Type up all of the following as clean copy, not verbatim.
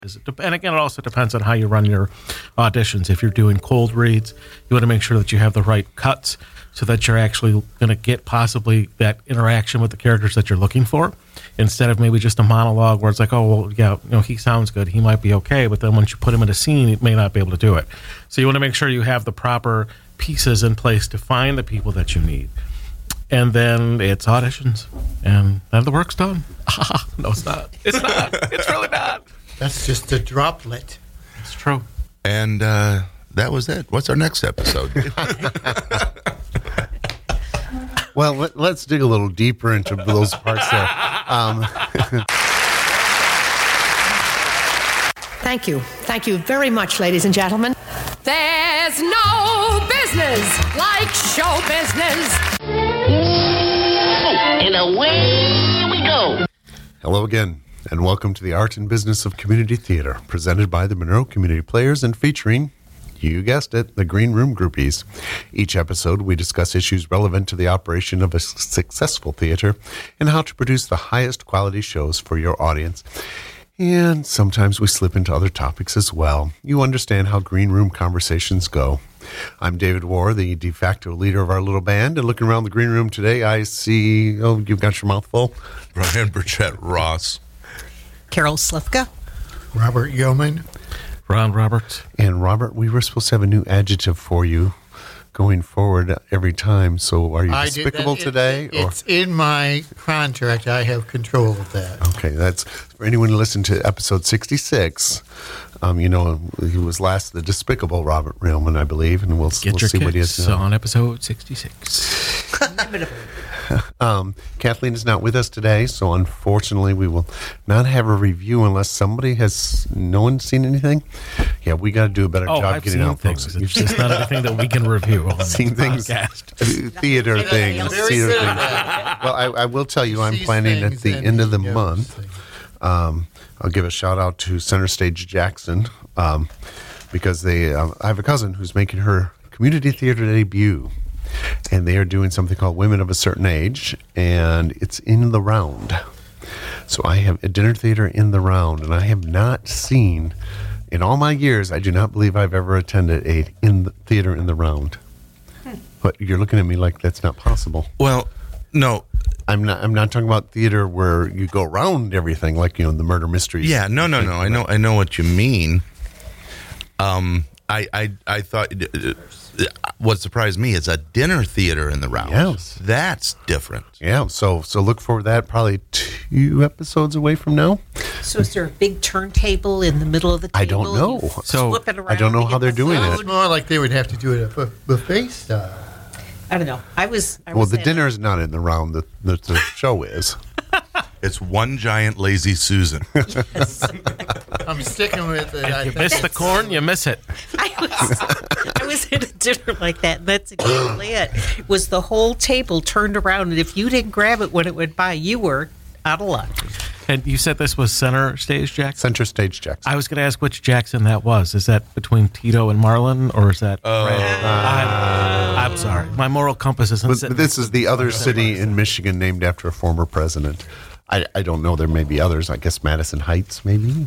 And again, it also depends on how you run your auditions. If you're doing cold reads, you want to make sure that you have the right cuts so that you're actually going to get possibly that interaction with the characters that you're looking for, instead of maybe just a monologue where it's like, oh, well, yeah, he sounds good, he might be okay, but then once you put him in a scene, he may not be able to do it. So you want to make sure you have the proper pieces in place to find the people that you need. And then it's auditions, and then the work's done. No, it's not. It's not. It's really not. That's just a droplet. It's true. And that was it. What's our next episode? Well, let's dig a little deeper into those parts there. Thank you. Thank you very much, ladies and gentlemen. There's no business like show business. And away we go. Hello again, and welcome to the Art and Business of Community Theater, presented by the Monroe Community Players and featuring, you guessed it, the Green Room Groupies. Each episode, we discuss issues relevant to the operation of a successful theater and how to produce the highest quality shows for your audience. And sometimes we slip into other topics as well. You understand how Green Room conversations go. I'm David Warr, the de facto leader of our little band, and looking around the Green Room today, I see, you've got your mouth full. Brian Burchett Ross. Carol Slifka. Robert Yeoman. Ron Roberts. And Robert, we were supposed to have a new adjective for you going forward every time. So are you despicable today? It's in my contract. I have control of that. Okay, that's for anyone who listened to episode 66. He was last the despicable Robert Yeoman, I believe, and we'll see what he is now. On episode 66. Kathleen is not with us today, so unfortunately we will not have a review unless no one's seen anything. Yeah, we got to do a better job I've getting out things. folks. It's just not anything that we can review on seen the things, podcast. theater things. Well, I will tell you, I'm planning at the end of the month. I'll give a shout out to Center Stage Jackson because I have a cousin who's making her community theater debut. And they are doing something called Women of a Certain Age, and it's in the Round. So I have a dinner theater in the Round, and I have not seen, in all my years, I do not believe I've ever attended a theater in the Round. But you're looking at me like that's not possible. Well, no. I'm not talking about theater where you go around everything, like the murder mysteries. Yeah, no. I know what you mean. I thought what surprised me is a dinner theater in the Round. Yes. That's different. Yeah, so look for that probably 2 episodes away from now. So is there a big turntable in the middle of the table? I don't know. So I don't know how they're doing it. It's more like they would have to do it at buffet style. I don't know. Well, the dinner is not in the Round. The show is. It's one giant lazy Susan. I'm sticking with it. If you miss the corn, you miss it. I was at a dinner like that, and that's exactly it. It was the whole table turned around, and if you didn't grab it when it went by, you were out of luck. And you said this was Center Stage Jackson? Center Stage Jackson. I was going to ask which Jackson that was. Is that between Tito and Marlin, or is that... I'm sorry. My moral compass isn't... But this is the other city in Michigan named after a former president. I don't know. There may be others. I guess Madison Heights, maybe?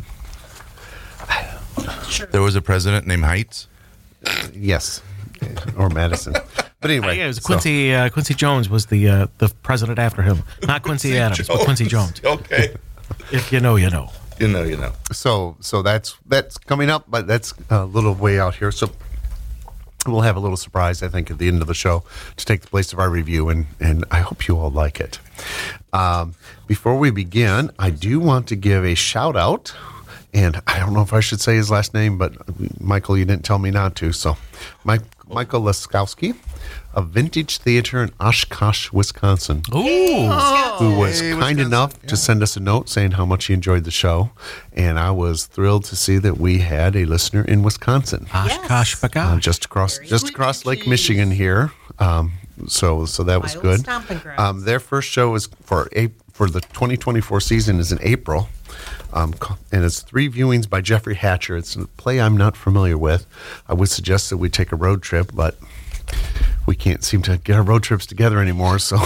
Sure. There was a president named Heights? Yes. Or Madison. But anyway. Yeah, it was Quincy Jones was the president after him. Not Quincy Adams, but Quincy Jones. Okay. If you know, you know. You know. So that's coming up, but that's a little way out here. So we'll have a little surprise, I think, at the end of the show to take the place of our review, and I hope you all like it. Before we begin, I do want to give a shout out, and I don't know if I should say his last name, but Michael, you didn't tell me not to. So Michael Laskowski of Vintage Theater in Oshkosh, Wisconsin. Ooh. Who was kind enough to send us a note saying how much he enjoyed the show. And I was thrilled to see that we had a listener in Wisconsin. Oshkosh, Bagosh. Just across Lake Michigan here. So that was good. Their first show is for the 2024 season is in April. And it's 3 viewings by Jeffrey Hatcher. It's a play I'm not familiar with. I would suggest that we take a road trip, but we can't seem to get our road trips together anymore. So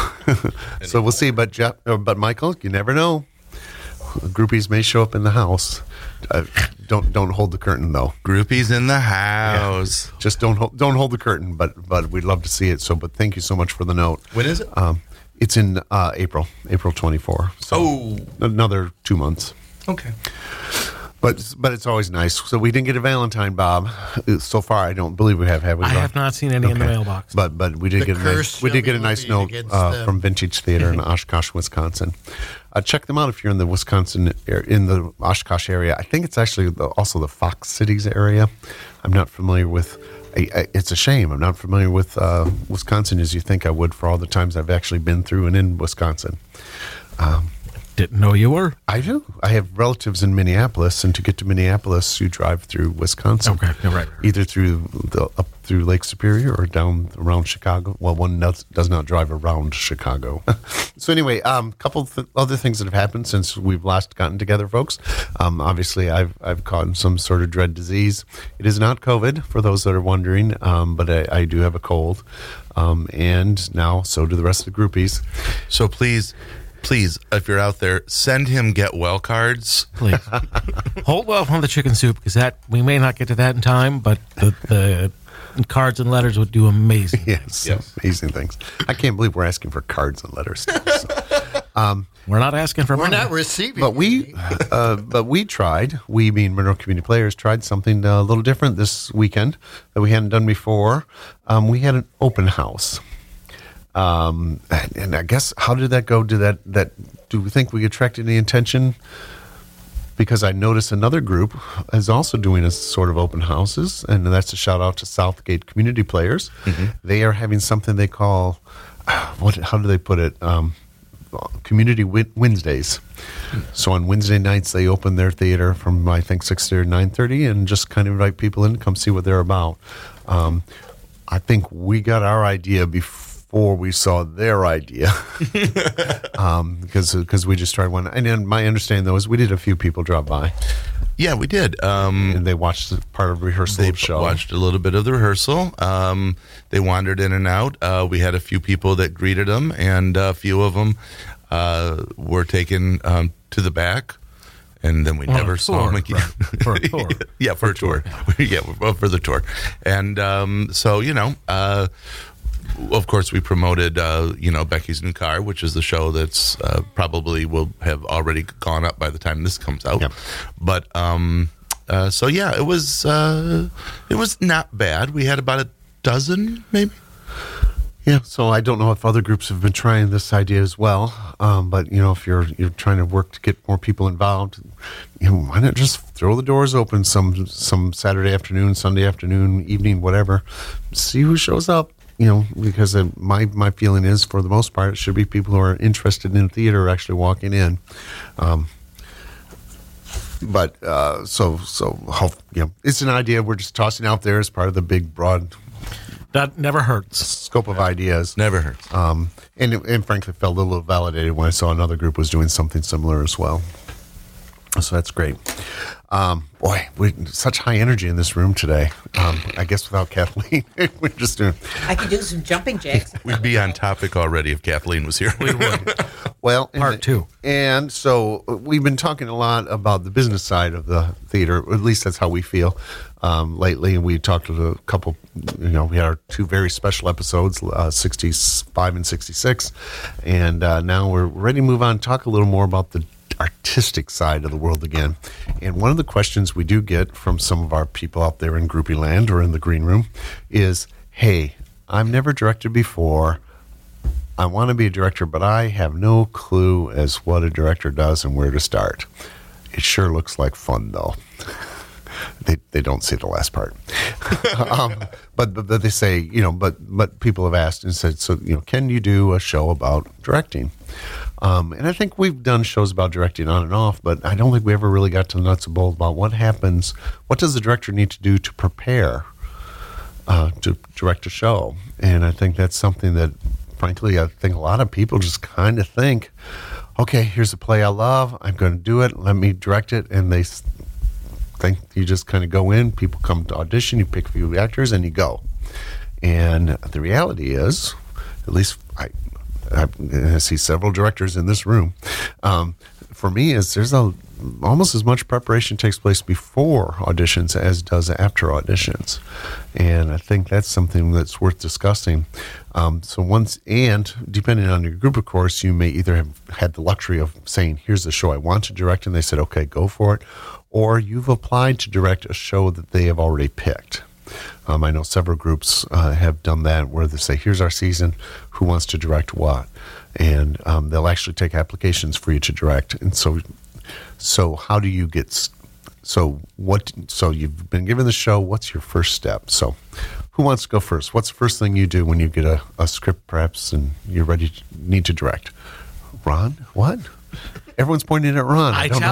we'll see. But Michael, you never know. Groupies may show up in the house. Don't hold the curtain though. Groupies in the house. Yeah. Just don't hold the curtain. But we'd love to see it. So, but thank you so much for the note. When is it? It's in April 24. So another 2 months. Okay. But it's always nice. So we didn't get a Valentine, Bob. So far, I don't believe we have we? I have not seen any in the mailbox. But we did get a nice note from Vintage Theater in Oshkosh, Wisconsin. Check them out if you're in the Oshkosh area. I think it's actually also the Fox Cities area. I'm not familiar with. It's a shame. I'm not familiar with Wisconsin as you think I would for all the times I've actually been through and in Wisconsin. Didn't know you were. I do. I have relatives in Minneapolis, and to get to Minneapolis, you drive through Wisconsin. Okay, right. Either up through Lake Superior or down around Chicago. Well, one does not drive around Chicago. So anyway, couple other things that have happened since we've last gotten together, folks. Obviously, I've caught some sort of dread disease. It is not COVID, for those that are wondering, but I do have a cold, and now so do the rest of the groupies. So please, if you're out there, send him get well cards. Please. Hold off on the chicken soup because we may not get to that in time, but the cards and letters would do amazing. Yes, amazing things. I can't believe we're asking for cards and letters still. So. We're not asking for money. We're not receiving. But we tried. We, being Monroe Community Players, tried something a little different this weekend that we hadn't done before. We had an open house. And I guess, how did that go? Do we think we attracted any attention? Because I noticed another group is also doing a sort of open houses, and that's a shout out to Southgate Community Players. Mm-hmm. They are having something they call, how do they put it? Community Wednesdays. So on Wednesday nights, they open their theater from, I think, 6:30 to 9:30 and just kind of invite people in to come see what they're about. I think we got our idea before we saw their idea, because we just tried one. And then my understanding, though, is we did a few people drop by. Yeah, we did. And they watched part of the rehearsal of the show. They watched a little bit of the rehearsal. They wandered in and out. We had a few people that greeted them, and a few of them were taken to the back. And then we never saw them again. Right. For a tour. Yeah, for a tour. Yeah, for the tour. And so, of course, we promoted, Becky's New Car, which is the show that's probably will have already gone up by the time this comes out. Yep. But it was not bad. We had about a dozen, maybe. Yeah, so I don't know if other groups have been trying this idea as well, but if you're trying to work to get more people involved, why not just throw the doors open some Saturday afternoon, Sunday afternoon, evening, whatever, see who shows up. Because my feeling is, for the most part, it should be people who are interested in theater actually walking in. It's an idea we're just tossing out there as part of the big, broad. That never hurts. Scope of ideas. Never hurts. And frankly, felt a little validated when I saw another group was doing something similar as well. So that's great. Such high energy in this room today. I guess without Kathleen, we're just doing. I could do some jumping jacks. We'd be on topic already if Kathleen was here. We would. Well, part two. And so we've been talking a lot about the business side of the theater. At least that's how we feel lately. And we talked to a couple. We had our two very special episodes, 65 and 66, and now we're ready to move on. Talk a little more about the artistic side of the world again. And one of the questions we do get from some of our people out there in Groupie Land or in the green room is, hey, I've never directed before. I want to be a director, but I have no clue as what a director does and where to start. It sure looks like fun, though. They don't see the last part. But they say, but people have asked and said, so, can you do a show about directing? And I think we've done shows about directing on and off, but I don't think we ever really got to the nuts and bolts about what happens. What does the director need to do to prepare to direct a show? And I think that's something that, frankly, I think a lot of people just kind of think, okay, here's a play I love. I'm going to do it. Let me direct it. And they think you just kind of go in. People come to audition. You pick a few actors and you go. And the reality is, at least I see several directors in this room. For me, is there's almost as much preparation takes place before auditions as does after auditions, and I think that's something that's worth discussing. And depending on your group, of course, you may either have had the luxury of saying, "Here's the show I want to direct," and they said, "Okay, go for it," or you've applied to direct a show that they have already picked. I know several groups have done that, where they say, "Here's our season. Who wants to direct what?" And they'll actually take applications for you to direct. And so how do you get? So you've been given the show. What's your first step? So, who wants to go first? What's the first thing you do when you get a script, perhaps, and you're need to direct? Ron, what? Everyone's pointing at Ron. I don't tell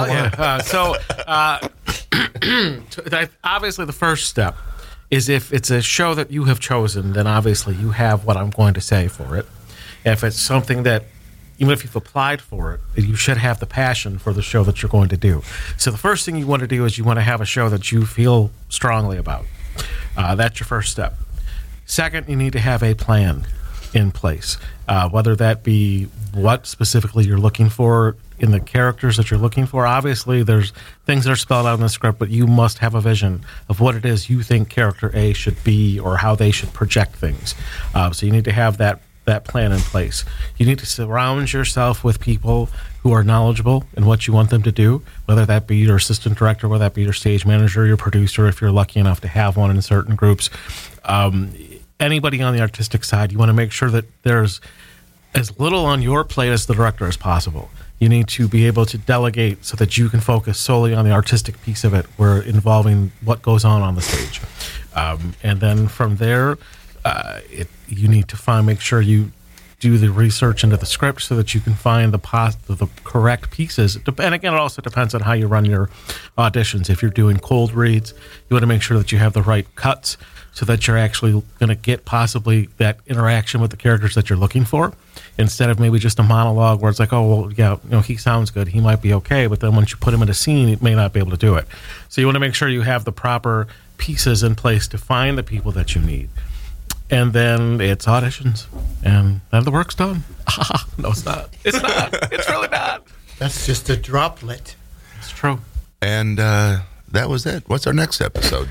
know you. Obviously, the first step is if it's a show that you have chosen, then obviously you have what I'm going to say for it. If it's something that, even if you've applied for it, you should have the passion for the show that you're going to do. So the first thing you want to do is you want to have a show that you feel strongly about. That's your first step. Second, you need to have a plan in place, whether that be what specifically you're looking for in the characters that you're looking for. Obviously, there's things that are spelled out in the script, but you must have a vision of what it is you think character A should be or how they should project things. So you need to have that plan in place. You need to surround yourself with people who are knowledgeable in what you want them to do, whether that be your assistant director, whether that be your stage manager, your producer, if you're lucky enough to have one in certain groups. Anybody on the artistic side, you want to make sure that there's as little on your plate as the director as possible. You need to be able to delegate so that you can focus solely on the artistic piece of it, where involving what goes on the stage. And then from there, you need to make sure you do the research into the script so that you can find the correct pieces. And again, it also depends on how you run your auditions. If you're doing cold reads, you want to make sure that you have the right cuts so that you're actually going to get possibly that interaction with the characters that you're looking for, instead of maybe just a monologue where it's like, oh, well, yeah, he sounds good, he might be okay, but then once you put him in a scene, it may not be able to do it. So you want to make sure you have the proper pieces in place to find the people that you need. And then it's auditions, and then the work's done. No, it's not. It's not. It's really not. That's just a droplet. It's true. And that was it. What's our next episode?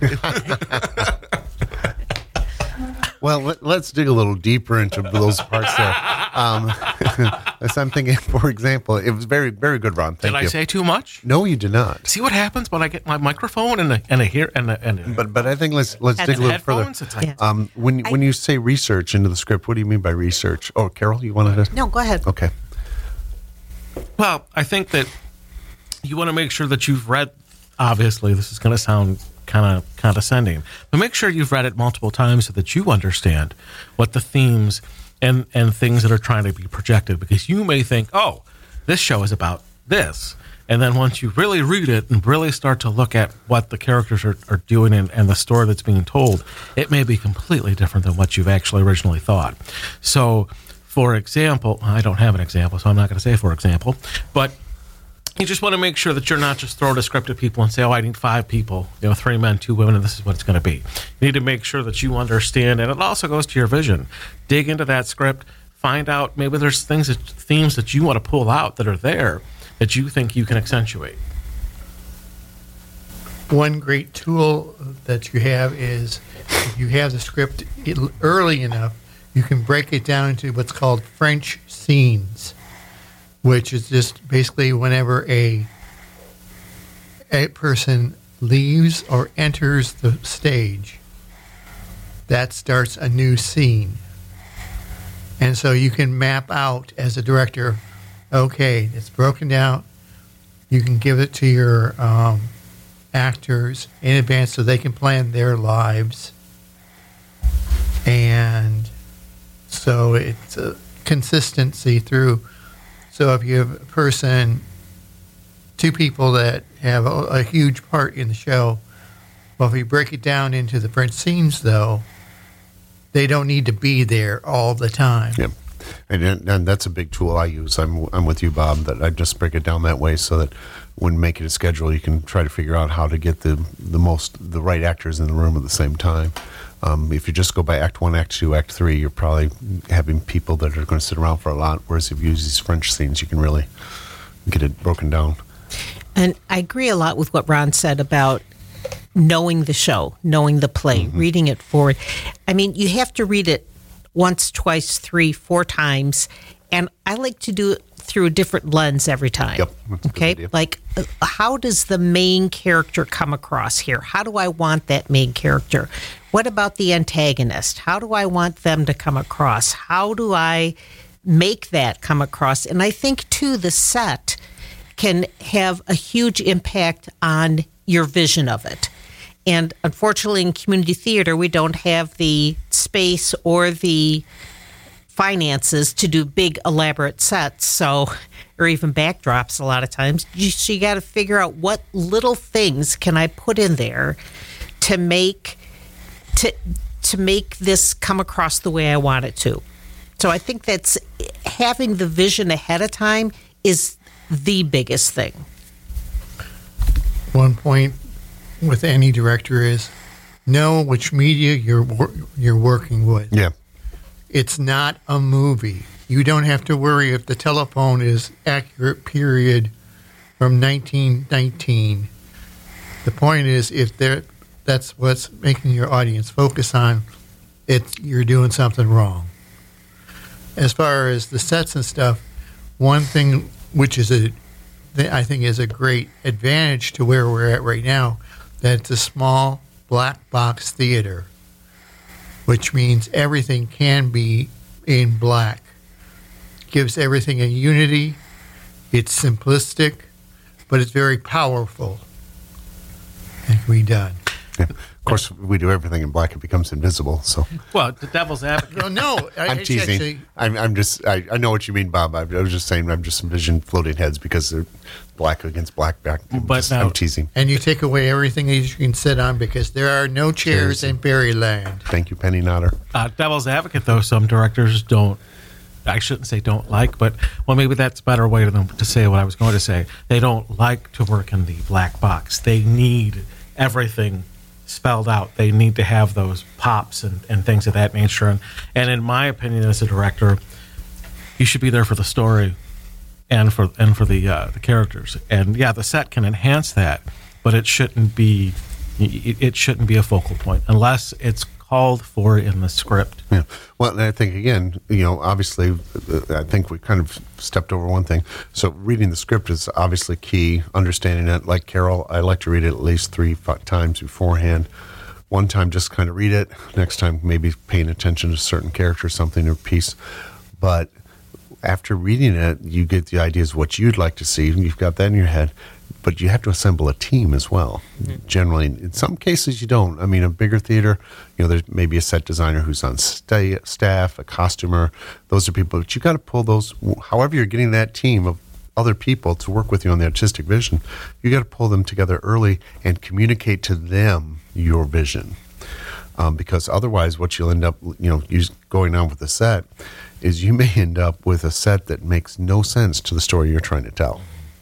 Well, let's dig a little deeper into those parts there. As I'm thinking, for example, it was very, very good, Ron. Thank you. Did I say too much? No, you did not. See what happens when I get my microphone and But I think let's dig a little further. Yeah. When you say research into the script, what do you mean by research? Oh, Carol, you wanted to? No, go ahead. Okay. Well, I think that you want to make sure that you've read. Obviously, this is going to sound kind of condescending, but make sure you've read it multiple times so that you understand what the themes and things that are trying to be projected, because you may think, oh, this show is about this, and then once you really read it and really start to look at what the characters are doing and the story that's being told, it may be completely different than what you've actually originally thought. So, for example, I don't have an example, so I'm not going to say for example, but you just want to make sure that you're not just throwing a script at people and say, oh, I need 5 people, 3 men, 2 women, and this is what it's going to be. You need to make sure that you understand, and it also goes to your vision. Dig into that script, find out maybe there's themes that you want to pull out that are there that you think you can accentuate. One great tool that you have is if you have the script early enough, you can break it down into what's called French scenes, which is just basically whenever a person leaves or enters the stage, that starts a new scene. And so you can map out as a director, okay, it's broken down. You can give it to your actors in advance so they can plan their lives. And so it's a consistency through. So if you have a person, 2 people that have a huge part in the show, well, if you break it down into the French scenes, though, they don't need to be there all the time. Yeah, and that's a big tool I use. I'm with you, Bob, that I just break it down that way so that when making a schedule, you can try to figure out how to get the right actors in the room at the same time. If you just go by Act 1, Act 2, Act 3, you're probably having people that are going to sit around for a lot, whereas if you use these French scenes, you can really get it broken down. And I agree a lot with what Ron said about knowing the show, knowing the play, reading it forward. I mean, you have to read it once, twice, 3, 4 times. And I like to do it through a different lens every time. Yep. That's a good idea. Like, how does the main character come across here? How do I want that main character? What about the antagonist? How do I want them to come across? How do I make that come across? And I think, too, the set can have a huge impact on your vision of it. And unfortunately, in community theater, we don't have the space or the finances to do big elaborate sets, or even backdrops a lot of times. So you got to figure out what little things can I put in there to make this come across the way I want it to. So I think that's having the vision ahead of time is the biggest thing. One point with any director is know which media you're working with. Yeah. It's not a movie. You don't have to worry if the telephone is accurate, period, from 1919. The point is, if that's what's making your audience focus on, you're doing something wrong. As far as the sets and stuff, one thing which is I think is a great advantage to where we're at right now, that it's a small black box theater, which means everything can be in black. Gives everything a unity. It's simplistic, but it's very powerful. It can be done. Yeah. Of course, we do everything in black; it becomes invisible. So, Well, the devil's advocate. No, I'm teasing. Actually, I know what you mean, Bob. I was just saying. I'm just envisioning floating heads because they're black against black back. I'm teasing. And you take away everything that you can sit on because there are no chairs in Berryland. Thank you, Penny Notter. Devil's advocate, though, some directors don't. I shouldn't say don't like, but maybe that's a better way to say what I was going to say. They don't like to work in the black box. They need everything spelled out. They need to have those pops and things of that nature. And in my opinion, as a director, you should be there for the story and for the characters. And yeah, the set can enhance that, but it shouldn't be a focal point unless it's called for in the script. Yeah. Well, and I think, again, obviously, I think we kind of stepped over one thing. So reading the script is obviously key. Understanding it, like Carol, I like to read it at least 3-5 times beforehand. One time, just kind of read it. Next time, maybe paying attention to a certain character, something, or piece. But after reading it, you get the ideas of what you'd like to see. You've got that in your head. But you have to assemble a team as well. Mm-hmm. Generally, in some cases, you don't. I mean, a bigger theater, there's maybe a set designer who's on staff, a costumer. Those are people. But you got to pull those. However, you're getting that team of other people to work with you on the artistic vision. You got to pull them together early and communicate to them your vision. Because otherwise, what you'll end up, going on with the set, is you may end up with a set that makes no sense to the story you're trying to tell.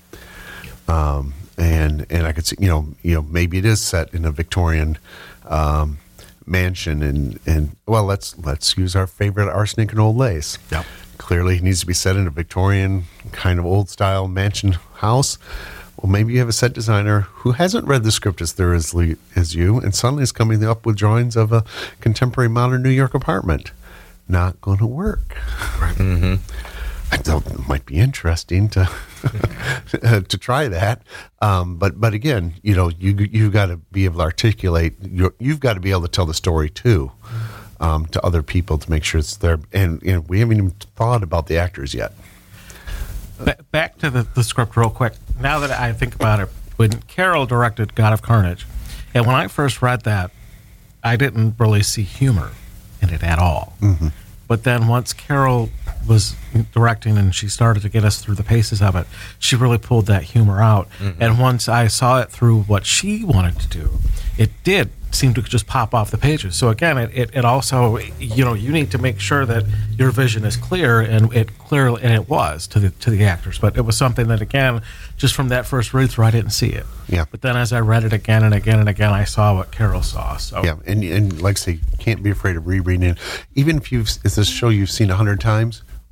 And I could see, maybe it is set in a Victorian mansion, and well, let's use our favorite Arsenic and Old Lace. Yep. Clearly, it needs to be set in a Victorian kind of old style mansion house. Well, maybe you have a set designer who hasn't read the script as thoroughly as you, and suddenly is coming up with drawings of a contemporary modern New York apartment. Not going to work. Right. Mm-hmm. I thought it might be interesting to to try that, but again, you've got to be able to articulate. You've got to be able to tell the story too to other people to make sure it's there. And we haven't even thought about the actors yet. Back to the script real quick. Now that I think about it, when Carol directed God of Carnage, and when I first read that, I didn't really see humor in it at all. Mm-hmm. But then once Carol was directing and she started to get us through the paces of it, she really pulled that humor out. Mm-hmm. And once I saw it through what she wanted to do, it did seem to just pop off the pages. So again, it also, you need to make sure that your vision is clear, and it was to the actors. But it was something that, again, just from that first read through, I didn't see it. Yeah. But then as I read it again and again and again, I saw what Carol saw. So yeah, and like I say, you can't be afraid of rereading it. Even if it's a show you've seen 100 times,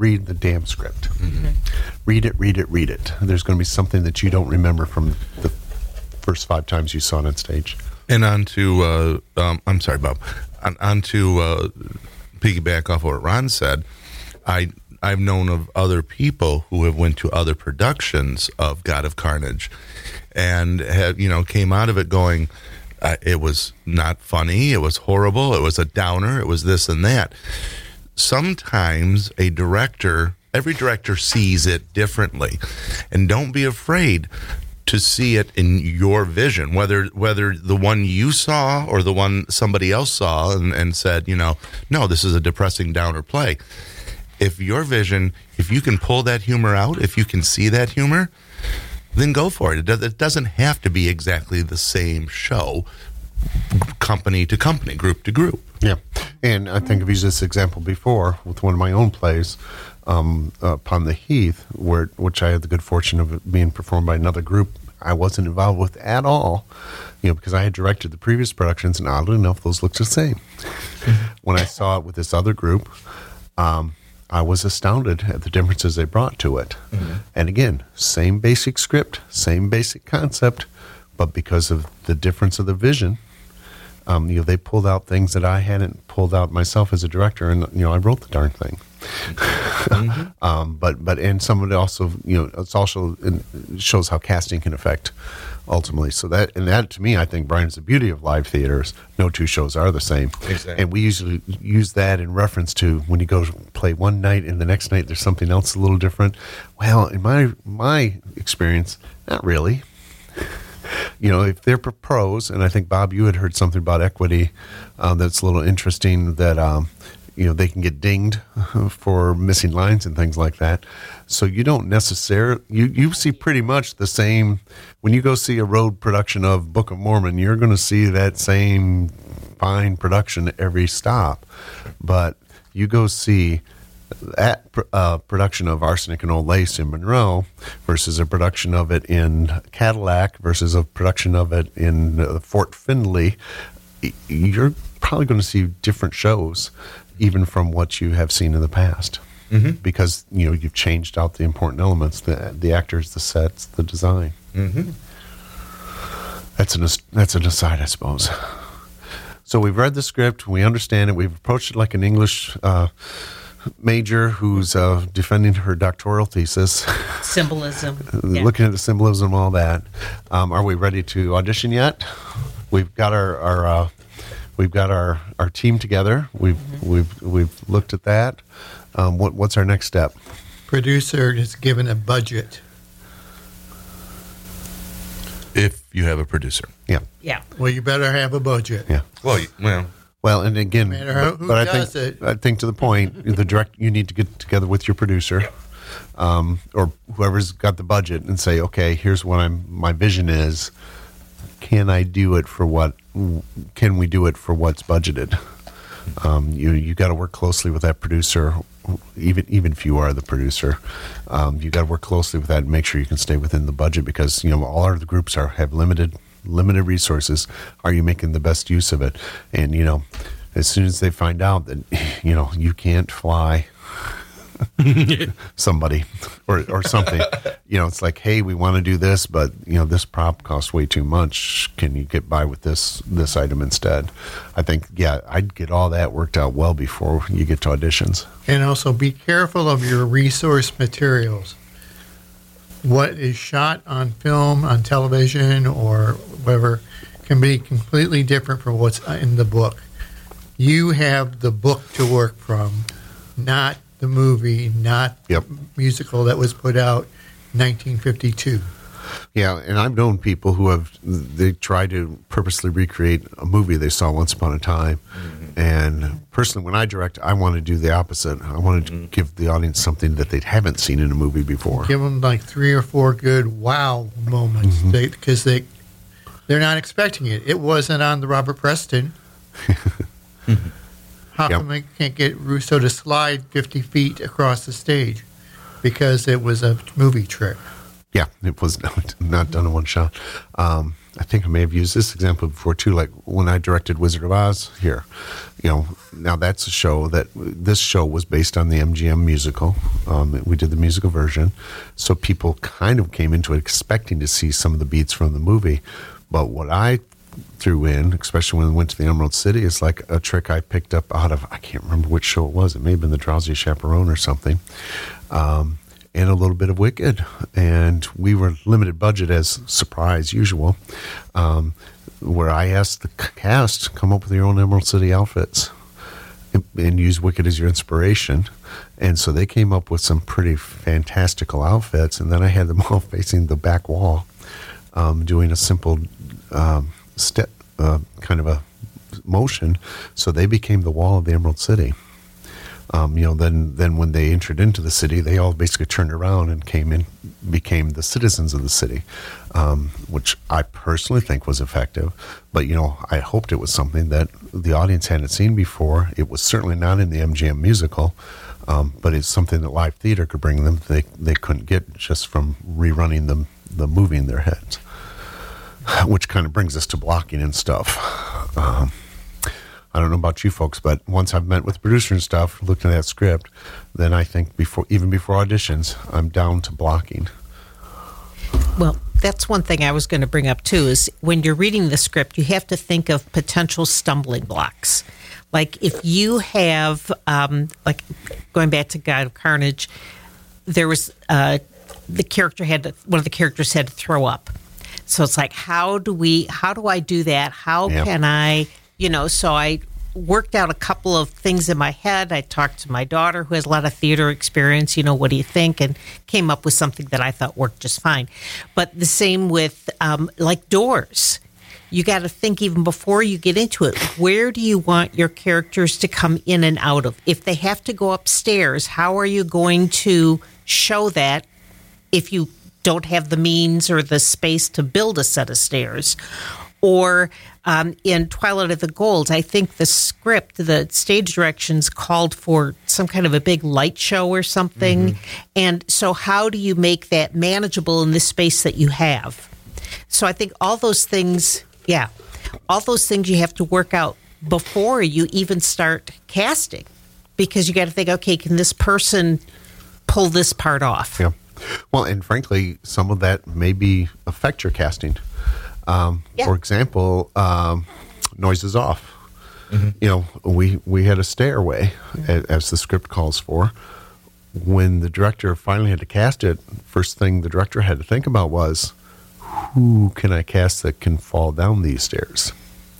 read the damn script. Read it. There's going to be something that you don't remember from the first 5 times you saw it on stage. And on to, I'm sorry, Bob, on to piggyback off what Ron said, I've known of other people who have went to other productions of God of Carnage and have, came out of it going, it was not funny, it was horrible, it was a downer, it was this and that. Sometimes every director sees it differently, and don't be afraid to see it in your vision, whether the one you saw or the one somebody else saw and said, no, this is a depressing downer play. If your vision, if you can pull that humor out, if you can see that humor, then go for it. It doesn't have to be exactly the same show, company to company, group to group. Yeah, and I think I've used this example before with one of my own plays, Upon the Heath, which I had the good fortune of it being performed by another group I wasn't involved with at all, because I had directed the previous productions, and oddly enough, those looked the same. When I saw it with this other group, I was astounded at the differences they brought to it. And again, same basic script, same basic concept, but because of the difference of the vision, they pulled out things that I hadn't pulled out myself as a director, and I wrote the darn thing. But and some of it also, it's also it shows how casting can affect ultimately. So that to me, I think, Brian, is the beauty of live theaters. No two shows are the same. Exactly. And we usually use that in reference to when you go play one night and the next night there's something else a little different. Well, in my experience, not really. If they're pros, and I think, Bob, you had heard something about equity that's a little interesting, that they can get dinged for missing lines and things like that. So you don't necessarily, you see pretty much the same, when you go see a road production of Book of Mormon, you're going to see that same fine production every stop. But you go see that production of Arsenic and Old Lace in Monroe versus a production of it in Cadillac versus a production of it in Fort Findlay, you're probably going to see different shows even from what you have seen in the past. Because you've changed out the important elements, the actors, the sets, the design. That's an aside, I suppose. So we've read the script, we understand it, we've approached it like an English major who's defending her doctoral thesis. Symbolism. Looking at the symbolism, all that. Are we ready to audition yet? We've got our team together. We've looked at that. What's our next step? Producer is given a budget. If you have a producer. Yeah. Well, you better have a budget. Yeah. Well, and again, No matter who does it. I think to the point, you need to get together with your producer, or whoever's got the budget, and say, okay, here's what my vision is. Can we do it for what's budgeted? You got to work closely with that producer, even if you are the producer. You got to work closely with that and make sure you can stay within the budget, because all our groups have limited resources. Are you making the best use of it? And as soon as they find out that you can't fly somebody or something, it's like, hey, we want to do this, but this prop costs way too much. Can you get by with this item instead? I think, I'd get all that worked out well before you get to auditions. And also be careful of your resource materials. What is shot on film, on television, or whatever can be completely different from what's in the book. You have the book to work from, not the movie, not the musical that was put out in 1952. Yeah, and I've known people who they try to purposely recreate a movie they saw once upon a time. And personally, when I direct, I want to do the opposite. I want to give the audience something that they haven't seen in a movie before. Give them like 3 or 4 good wow moments, because they're not expecting it. It wasn't on the Robert Preston. How come they can't get Russo to slide 50 feet across the stage? Because it was a movie trick. Yeah, it was not done in one shot. I think I may have used this example before too, like when I directed Wizard of Oz here. Now that's a show this show was based on the MGM musical. We did the musical version, so people kind of came into it expecting to see some of the beats from the movie. But what I threw in, especially when we went to the Emerald City, is like a trick I picked up out of, I can't remember which show it was. It may have been The Drowsy Chaperone or something. And a little bit of Wicked. And we were limited budget as surprise usual, where I asked the cast, come up with your own Emerald City outfits and use Wicked as your inspiration. And so they came up with some pretty fantastical outfits. And then I had them all facing the back wall, doing a simple step, kind of a motion. So they became the wall of the Emerald City. Then when they entered into the city, they all basically turned around and became the citizens of the city, which I personally think was effective. But, I hoped it was something that the audience hadn't seen before. It was certainly not in the MGM musical, but it's something that live theater could bring them. They couldn't get just from rerunning the movie in their heads, which kind of brings us to blocking and stuff. I don't know about you folks, but once I've met with the producer and stuff, looked at that script, then I think even before auditions, I'm down to blocking. Well, that's one thing I was going to bring up too, is when you're reading the script, you have to think of potential stumbling blocks. Like if you have, like going back to God of Carnage, there was one of the characters had to throw up. So it's like, how do I do that? How can I, so I worked out a couple of things in my head. I talked to my daughter who has a lot of theater experience, what do you think? And came up with something that I thought worked just fine. But the same with like doors. You got to think even before you get into it, where do you want your characters to come in and out of? If they have to go upstairs, how are you going to show that if you don't have the means or the space to build a set of stairs? Or in Twilight of the Gold, I think the script, the stage directions called for some kind of a big light show or something. Mm-hmm. And so how do you make that manageable in the space that you have? So I think all those things you have to work out before you even start casting. Because you got to think, okay, can this person pull this part off? Yeah. Well, and frankly, some of that maybe affect your casting. For example, noises off. Mm-hmm. We had a stairway, as the script calls for. When the director finally had to cast it, first thing the director had to think about was, who can I cast that can fall down these stairs?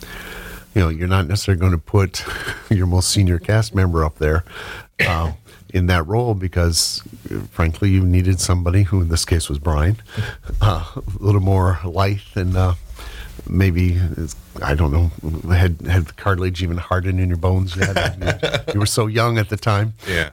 You're not necessarily going to put your most senior cast member up there in that role because, frankly, you needed somebody who, in this case, was Brian, a little more lithe and maybe, I don't know, had the cartilage even hardened in your bones yet. You were so young at the time. Yeah.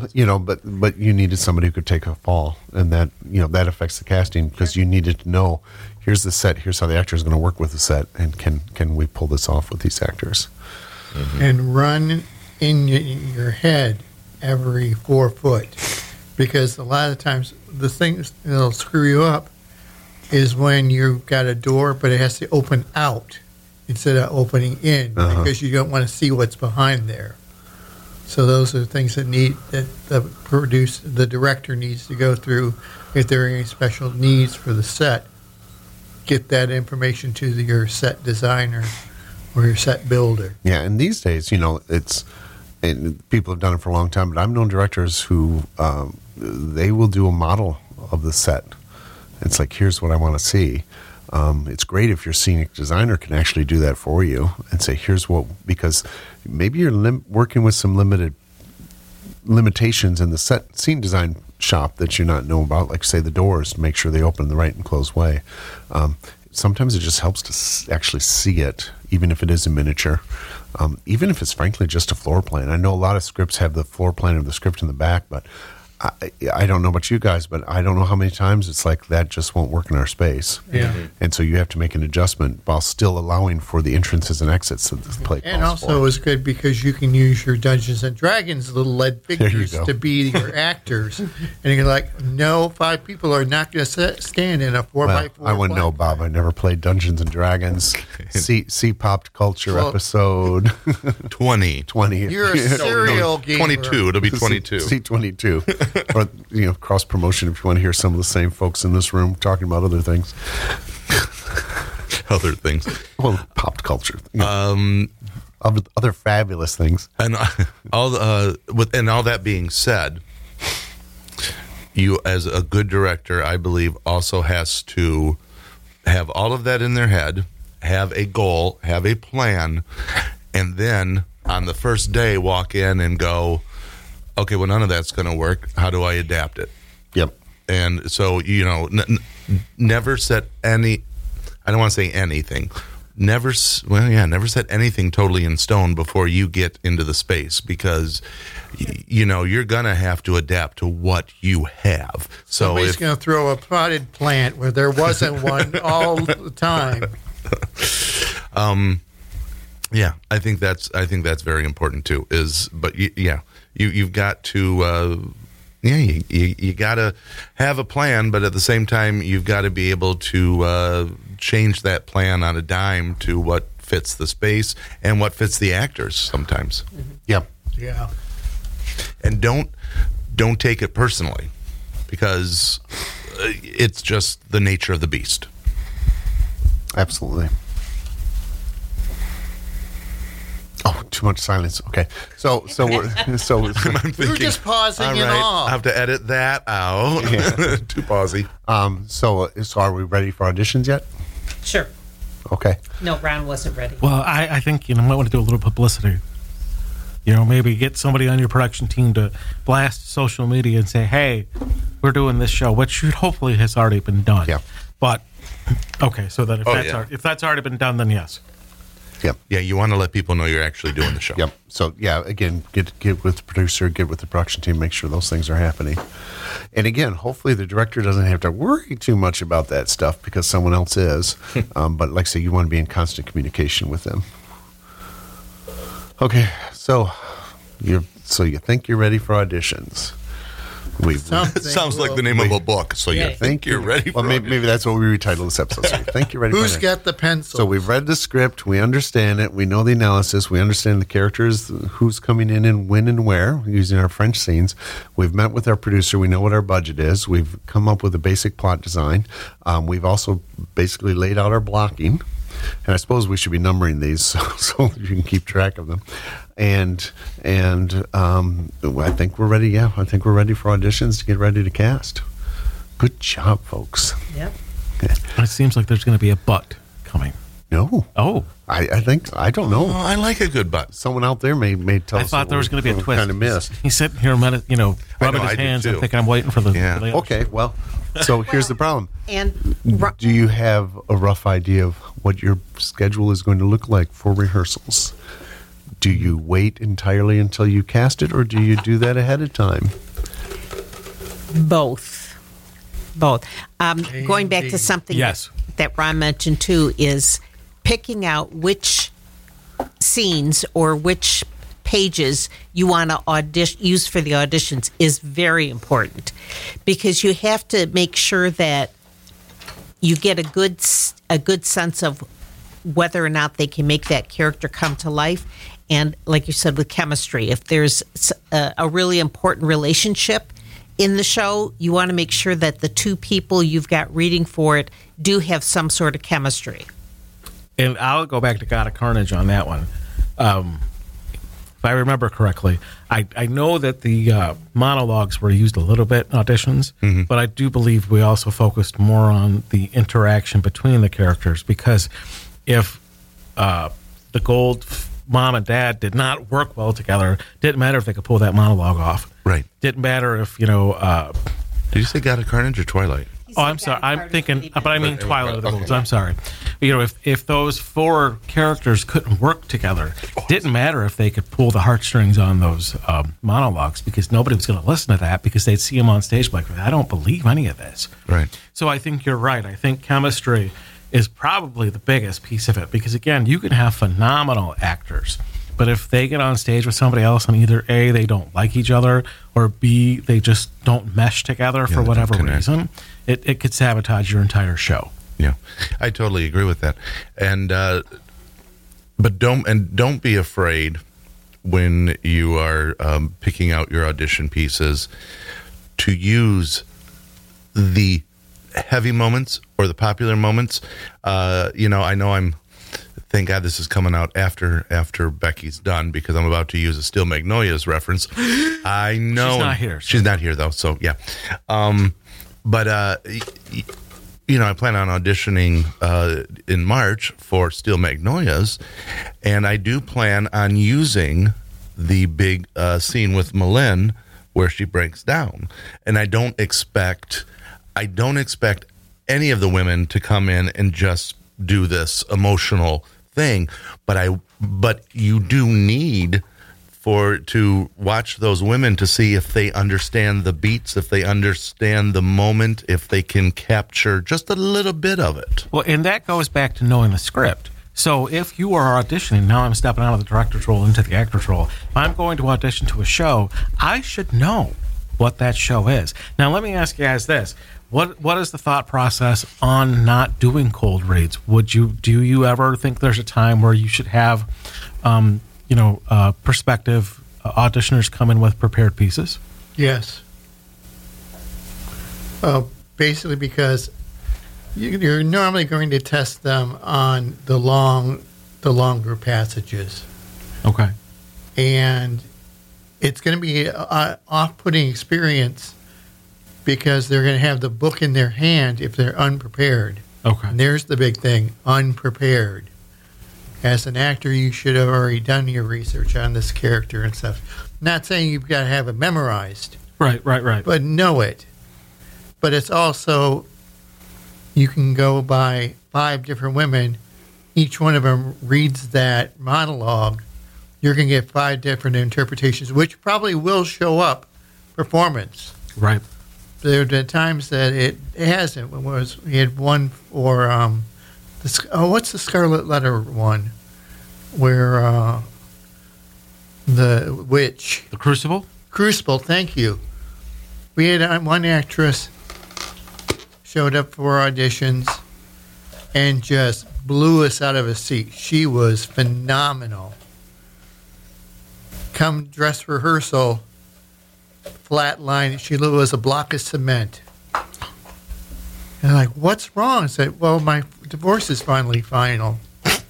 But you needed somebody who could take a fall, and that affects the casting because you needed to know, here's the set, here's how the actor is going to work with the set, and can we pull this off with these actors? Mm-hmm. And run in your head every 4 foot, because a lot of times the things that'll screw you up is when you've got a door but it has to open out instead of opening in, because you don't want to see what's behind there. So those are things that the director needs to go through. If there are any special needs for the set, get that information to your set designer or your set builder. Yeah, and these days, and people have done it for a long time, but I've known directors who they will do a model of the set. It's like, here's what I want to see. It's great if your scenic designer can actually do that for you and say, here's what, because maybe you're working with some limitations in the scene design shop that you not know about, like say the doors, to make sure they open the right and close way. Sometimes it just helps to actually see it, even if it is a miniature. Even if it's frankly just a floor plan. I know a lot of scripts have the floor plan of the script in the back, but I don't know about you guys, but I don't know how many times it's like that just won't work in our space. Yeah. And so you have to make an adjustment while still allowing for the entrances and exits that the play And calls also for. it's good because you can use your Dungeons and Dragons little lead you figures go. to be your actors. And you're like, no, 5 people are not going to stand in a 4x4. I wouldn't know, Bob. I never played Dungeons and Dragons. See Popped Culture Well- episode 20. 20. You're a serial gamer. 22. It'll be 22. C22. Or, cross promotion if you want to hear some of the same folks in this room talking about other things. Other things. Well, Popped Culture. Other fabulous things. And all that being said, you as a good director, I believe, also has to have all of that in their head, have a goal, have a plan, and then on the first day walk in and go, okay, well, none of that's going to work. How do I adapt it? Yep. And so, never set any, I don't want to say anything. Never set anything totally in stone before you get into the space because, you're going to have to adapt to what you have. So Somebody's going to throw a potted plant where there wasn't one all the time. Yeah, I think that's very important too. You've got to you got to have a plan, but at the same time you've got to be able to change that plan on a dime to what fits the space and what fits the actors sometimes. Yep. Yeah. And don't take it personally because it's just the nature of the beast. Absolutely. Oh, too much silence. Okay, so we're I'm thinking, just pausing all in right, awe. I have to edit that out. Too pausy. so are we ready for auditions yet? Sure. Okay. No, Ron wasn't ready. Well, I think you might want to do a little publicity. Maybe get somebody on your production team to blast social media and say, "Hey, we're doing this show," which should hopefully has already been done. Yeah. But okay, so then if that's already been done, then yes. Yep. Yeah, you want to let people know you're actually doing the show. Yep. So again, get with the producer, get with the production team, make sure those things are happening. And again, hopefully the director doesn't have to worry too much about that stuff because someone else is. But like I say, you want to be in constant communication with them. Okay, so you think you're ready for auditions? Sounds like the name of a book. So you think you're ready for it? Maybe that's what we retitled this episode. So you think you're ready for Who's it? got the pencil? So we've read the script, we understand it, we know the analysis, we understand the characters, who's coming in and when and where, using our French scenes. We've met with our producer, we know what our budget is, we've come up with a basic plot design. We've also basically laid out our blocking. And I suppose we should be numbering these so you can keep track of them. And I think we're ready. Yeah, I think we're ready for auditions to get ready to cast. Good job, folks. Yep. It seems like there's going to be a but coming. No, Oh, I don't know. Oh, I like a good butt. Someone out there may tell I us. thought there was going to be a twist. Kind of missed. He's sitting here, rubbing I his do hands too. and thinking, I'm waiting for the. Yeah. the Okay, well, so here's the problem. And Do you have a rough idea of what your schedule is going to look like for rehearsals? Do you wait entirely until you cast it, or do you do that ahead of time? both. Going back to something Yes. that Ron mentioned too is picking out which scenes or which pages you want to use for the auditions is very important because you have to make sure that you get a good sense of whether or not they can make that character come to life. And like you said, with chemistry, if there's a really important relationship in the show, you want to make sure that the two people you've got reading for it do have some sort of chemistry. And I'll go back to God of Carnage on that one. If I remember correctly, I know that the monologues were used a little bit in auditions, but I do believe we also focused more on the interaction between the characters because if the Gold mom and dad did not work well together, didn't matter if they could pull that monologue off. Right. Didn't matter if, Did you say God of Carnage or Twilight? Oh, I'm sorry. I'm thinking, but I mean Twilight of the Wolves. I'm sorry. If those 4 characters couldn't work together, it didn't matter if they could pull the heartstrings on those monologues, because nobody was going to listen to that, because they'd see them on stage like, I don't believe any of this. Right. So I think you're right. I think chemistry is probably the biggest piece of it, because again, you can have phenomenal actors, but if they get on stage with somebody else and either A, they don't like each other, or B, they just don't mesh together for whatever reason, it could sabotage your entire show. Yeah, I totally agree with that. And but don't be afraid when you are picking out your audition pieces to use the heavy moments or the popular moments. I know thank God this is coming out after Becky's done, because I'm about to use a Steel Magnolias reference. I know she's not here. She's not here though, so yeah. But I plan on auditioning in March for Steel Magnolias, and I do plan on using the big scene with Malin where she breaks down. And I don't expect any of the women to come in and just do this emotional thing, but you do need to watch those women to see if they understand the beats, if they understand the moment, if they can capture just a little bit of it. Well, and that goes back to knowing the script. So if you are auditioning, now I'm stepping out of the director's role into the actor's role. If I'm going to audition to a show, I should know what that show is. Now, let me ask you guys this. What is the thought process on not doing cold reads? Do you ever think there's a time where you should have prospective auditioners come in with prepared pieces? Yes. Basically because you're normally going to test them on the longer passages. Okay. And it's going to be an off-putting experience because they're going to have the book in their hand if they're unprepared. Okay. And there's the big thing, unprepared. As an actor, you should have already done your research on this character and stuff. Not saying you've got to have it memorized. Right. But know it. But it's also, you can go by 5 different women. Each one of them reads that monologue. You're going to get 5 different interpretations, which probably will show up performance. Right. There have been times that it hasn't. We had one for... what's the Scarlet Letter one? Where the witch. The Crucible? Crucible, thank you. We had one actress showed up for auditions and just blew us out of a seat. She was phenomenal. Come dress rehearsal, flat line. She was a block of cement. And I'm like, what's wrong? I said, well, my divorce is finally final.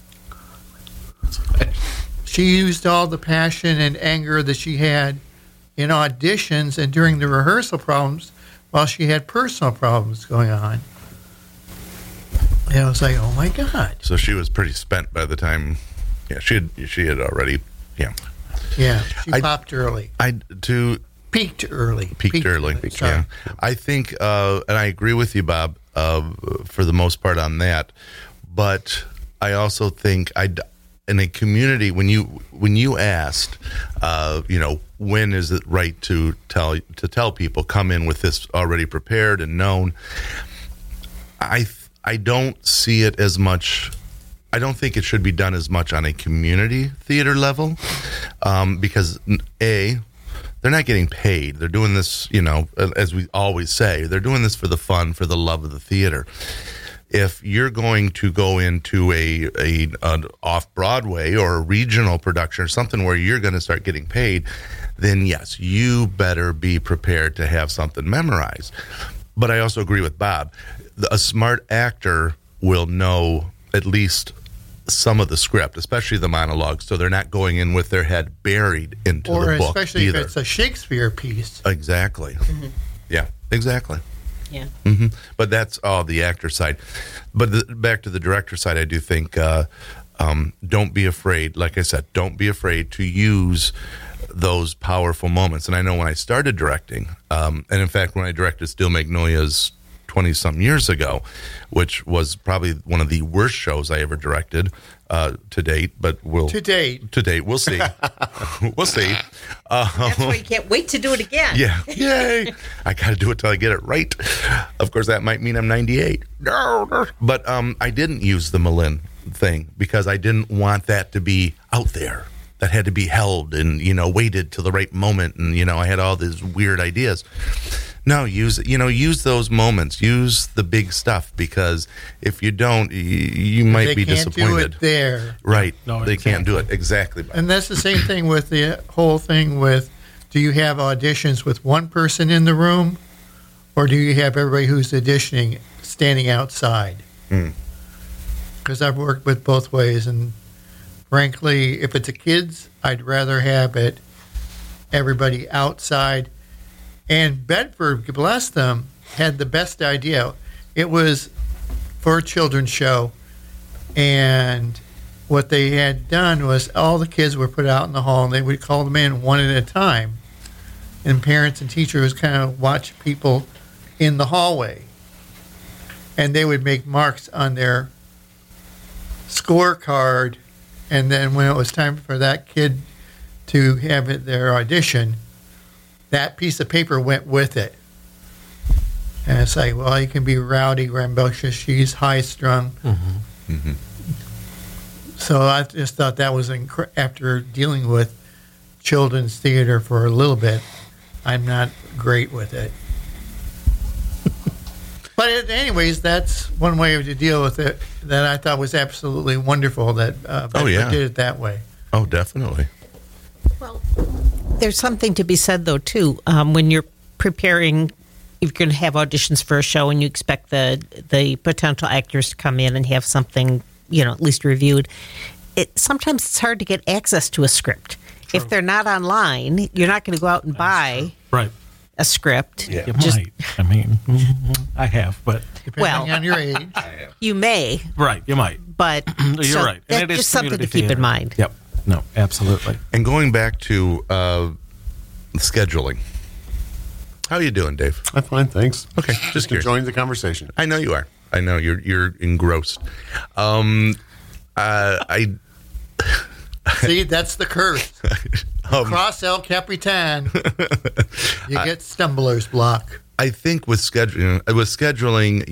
She used all the passion and anger that she had in auditions and during the rehearsal problems while she had personal problems going on. And I was like, oh, my God. So she was pretty spent by the time, she had already, Yeah, she popped early. Peaked early. Peaked early. Yeah. I think, and I agree with you, Bob, for the most part on that. But I also think in a community, when you asked, when is it right to tell people come in with this already prepared and known, I don't see it as much. I don't think it should be done as much on a community theater level, because they're not getting paid. They're doing this, as we always say, they're doing this for the fun, for the love of the theater. If you're going to go into an off-Broadway or a regional production or something where you're going to start getting paid, then yes, you better be prepared to have something memorized. But I also agree with Bob. A smart actor will know at least some of the script, especially the monologues, so they're not going in with their head buried into the book. Or especially either. if it's a Shakespeare piece. Exactly. Mm-hmm. Yeah, exactly. Yeah. Mm-hmm. But that's all the actor side. But back to the director side, I do think don't be afraid. Like I said, don't be afraid to use those powerful moments. And I know when I started directing, and in fact, when I directed Steel Magnolias 20-some years ago, which was probably one of the worst shows I ever directed to date. But to date, we'll see. We'll see. That's why you can't wait to do it again. Yeah, yay! I got to do it till I get it right. Of course, that might mean I'm 98. No. But I didn't use the Malin thing because I didn't want that to be out there. That had to be held and, waited to the right moment. And, I had all these weird ideas. No, use those moments. Use the big stuff, because if you don't, you might be disappointed. They can't do it there. Right. No, they exactly. can't do it. Exactly. And that's the same thing with the whole thing with, do you have auditions with one person in the room, or do you have everybody who's auditioning standing outside? Because I've worked with both ways, and frankly, if it's a kids, I'd rather have it everybody outside. And Bedford, bless them, had the best idea. It was for a children's show, and what they had done was all the kids were put out in the hall, and they would call them in one at a time. And parents and teachers kind of watch people in the hallway, and they would make marks on their scorecard. And then when it was time for that kid to have their audition, that piece of paper went with it. And it's like, well, you can be rowdy, rambunctious, she's high-strung. So I just thought that was, after dealing with children's theater for a little bit, I'm not great with it. But anyways, that's one way to deal with it that I thought was absolutely wonderful, that Bedford did it that way. Oh, definitely. Well, there's something to be said, though, too. When you're preparing, if you're going to have auditions for a show and you expect the potential actors to come in and have something, at least reviewed, sometimes it's hard to get access to a script. True. If they're not online, you're not going to go out and buy a script. Yeah. You might. I mean, I have, but... Depending on your age. You may. Right, you might. But you're right. That's and it is just something to keep theater. in mind. Yep. No, absolutely. And going back to scheduling, how are you doing, Dave? I'm fine, thanks. Okay, just curious. Enjoying the conversation. I know you are. I know you're engrossed. See, that's the curse. Cross El Capitan, you get stumbler's block. I think with scheduling,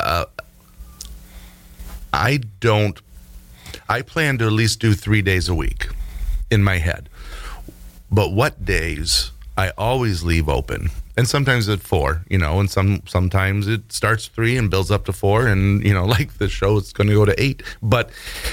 I plan to at least do 3 days a week in my head. But what days I always leave open, and sometimes at 4, and sometimes it starts 3 and builds up to 4, and like the show, it's going to go to 8. But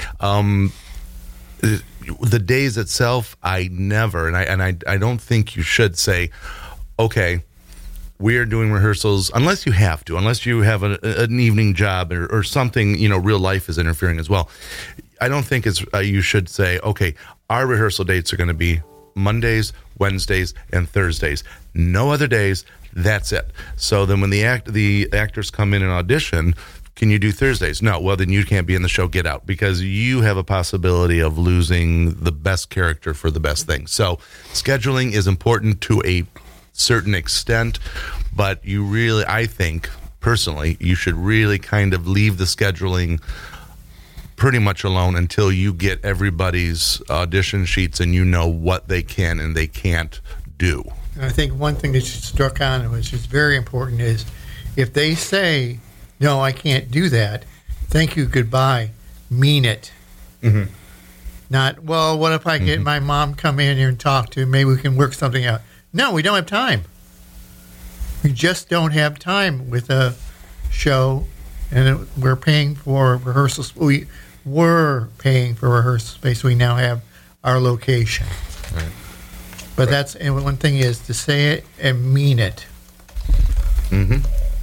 the days itself, I never, and I don't think you should say, okay, we are doing rehearsals, unless you have to, unless you have an evening job or something, real life is interfering as well. I don't think you should say, okay, our rehearsal dates are going to be Mondays, Wednesdays, and Thursdays. No other days. That's it. So then when the actors come in and audition, can you do Thursdays? No. Well, then you can't be in the show. Get out, because you have a possibility of losing the best character for the best thing. So scheduling is important to a certain extent, but I think personally, you should really kind of leave the scheduling pretty much alone until you get everybody's audition sheets and what they can and they can't do. And I think one thing that you struck on, which is very important, is if they say, no, I can't do that, thank you, goodbye, mean it. Mm-hmm. Not, well, what if I get my mom come in here and talk to, maybe we can work something out. No, we don't have time. We just don't have time with a show, and we're paying for rehearsals. We were paying for rehearsal space. We now have our location. Right. But and one thing is to say it and mean it. Mm-hmm.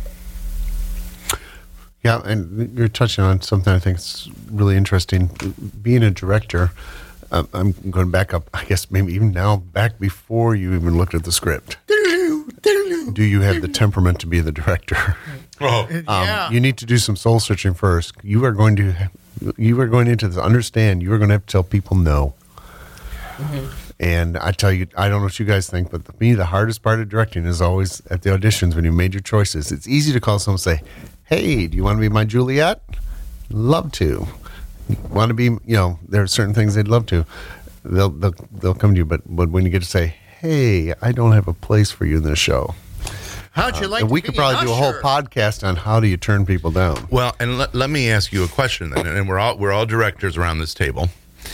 Yeah, and you're touching on something I think is really interesting. Being a director, I'm going back up, I guess maybe even now, back before you even looked at the script. Do you have the temperament to be the director? Oh. Yeah. You need to do some soul searching first. You are going into this, understand, you are going to have to tell people no. And I tell you, I don't know what you guys think, but for me, the hardest part of directing is always at the auditions when you made your choices. It's easy to call someone and say, hey, do you want to be my Juliet? Love to. Want to be, there are certain things they'd love to. They'll come to you, but when you get to say, hey, I don't have a place for you in this show. How'd you like and to we be could probably do a whole podcast on how do you turn people down. Well, and let me ask you a question then, and we're all directors around this table.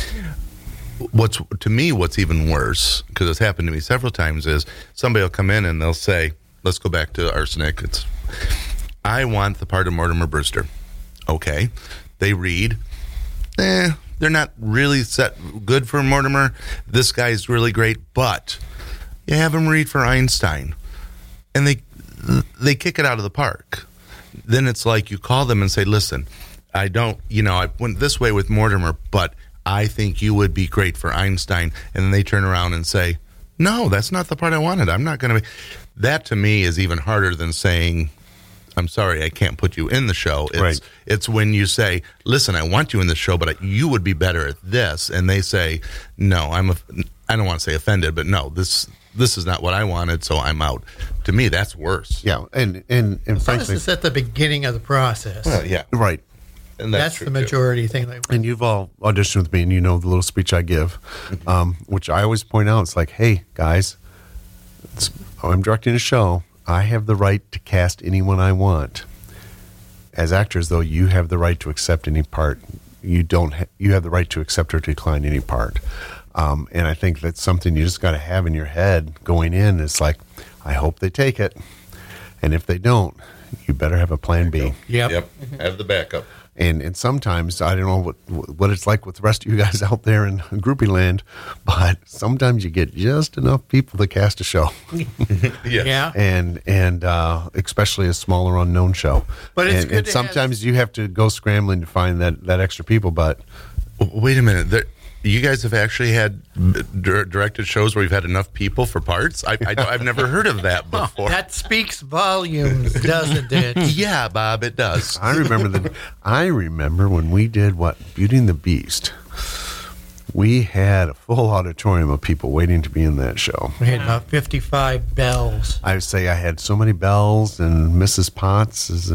What's even worse, because it's happened to me several times, is somebody will come in and they'll say, let's go back to Arsenic. I want the part of Mortimer Brewster. Okay. They read, they're not really set good for Mortimer. This guy's really great, but you have him read for Einstein, and they kick it out of the park. Then it's like you call them and say, listen, I went this way with Mortimer, but I think you would be great for Einstein. And then they turn around and say, no, that's not the part I wanted. I'm not going to be. That to me is even harder than saying, I'm sorry, I can't put you in the show. It's when you say, listen, I want you in the show, but you would be better at this. And they say, no, I don't want to say offended, but no, this is not what I wanted, so I'm out. To me, that's worse. Yeah, and frankly, it's at the beginning of the process. Well, yeah, right. And that's the majority thing. And you've all auditioned with me, and you know the little speech I give, which I always point out. It's like, hey, guys, I'm directing a show. I have the right to cast anyone I want. As actors, though, you have the right to accept any part. You have the right to accept or decline any part. And I think that's something you just got to have in your head going in. It's like, I hope they take it. And if they don't, you better have a plan B. Yep. Have the backup. And sometimes, I don't know what it's like with the rest of you guys out there in groupie land, but sometimes you get just enough people to cast a show. Yeah. And especially a smaller unknown show. But it's good and sometimes you have to go scrambling to find that extra people, but... Wait a minute. You guys have actually had directed shows where you've had enough people for parts? I've never heard of that before. That speaks volumes, doesn't it? Yeah, Bob, it does. I remember when we did Beauty and the Beast. We had a full auditorium of people waiting to be in that show. We had about 55 bells. I would say I had so many bells and Mrs. Potts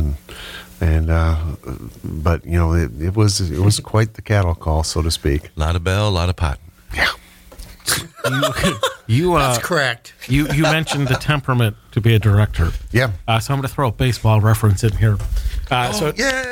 but it was quite the cattle call, so to speak. A lot of bell, a lot of pot. Yeah. That's correct. You mentioned the temperament to be a director. Yeah. So I'm going to throw a baseball reference in here. So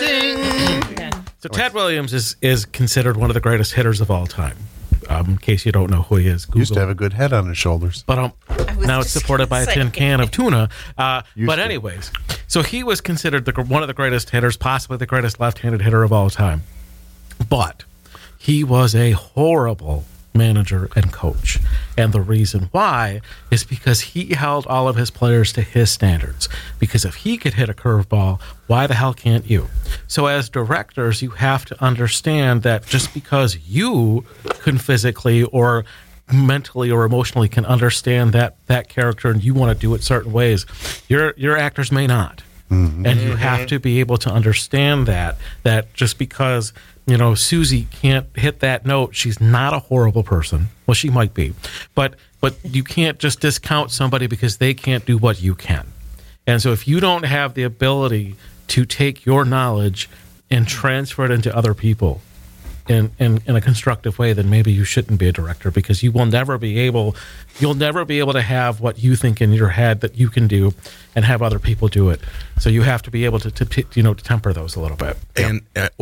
Ted Williams is considered one of the greatest hitters of all time. In case you don't know who he is, Google. Used to have a good head on his shoulders. But now it's supported by a tin can of tuna. But anyways, so he was considered one of the greatest hitters, possibly the greatest left-handed hitter of all time. But he was a horrible manager and coach. And the reason why is because he held all of his players to his standards. Because if he could hit a curveball, why the hell can't you? So as directors, you have to understand that just because you can physically or mentally or emotionally can understand that character and you want to do it certain ways, your actors may not. Mm-hmm. And you have to be able to understand that just because Susie can't hit that note, she's not a horrible person. Well, she might be, but you can't just discount somebody because they can't do what you can. And so if you don't have the ability to take your knowledge and transfer it into other people in a constructive way, then maybe you shouldn't be a director, because you'll never be able to have what you think in your head that you can do and have other people do it. So you have to be able to temper those a little bit. And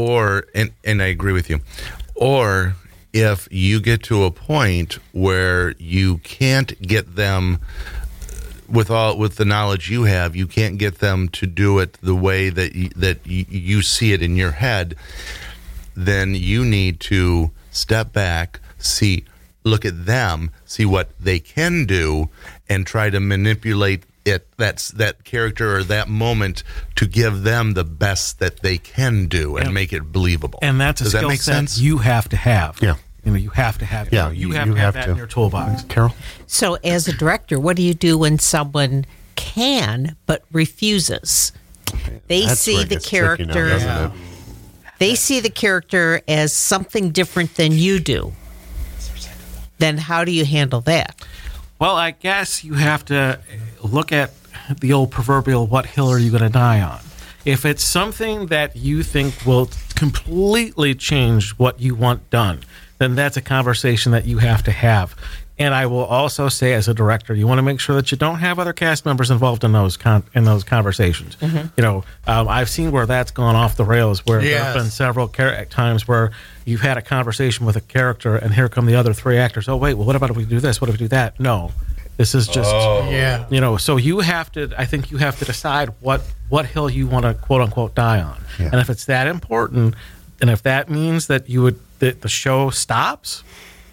I agree with you. Or if you get to a point where you can't get them with the knowledge you have, you can't get them to do it the way that you see it in your head, then you need to step back, look at them, see what they can do, and try to manipulate that character or that moment to give them the best that they can do and make it believable. And that's a skill set you have to have. Yeah. You have to have. Yeah, you have to have that in your toolbox. Carol? So as a director, what do you do when someone can but refuses? They see the character. They see the character as something different than you do. then how do you handle that? Well, I guess you have to look at the old proverbial, what hill are you going to die on? If it's something that you think will completely change what you want done, then that's a conversation that you have to have. And I will also say, as a director, you want to make sure that you don't have other cast members involved in those conversations. I've seen where that's gone off the rails, where there have been several times where you've had a conversation with a character, and here come the other three actors. Oh, wait, well, what about if we do this? What if we do that? No, this is just, so you have to, I think you have to decide what hill you want to, quote unquote, die on. Yeah. And if it's that important, and if that means that that the show stops,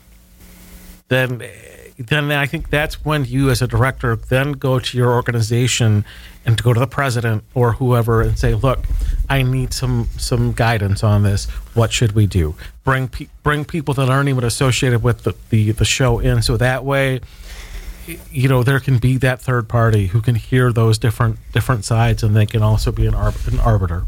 then I think that's when you, as a director, then go to your organization and to go to the president or whoever and say, "Look, I need some guidance on this. What should we do?" Bring people that aren't even associated with the show in, so that way, there can be that third party who can hear those different sides, and they can also be an arbiter.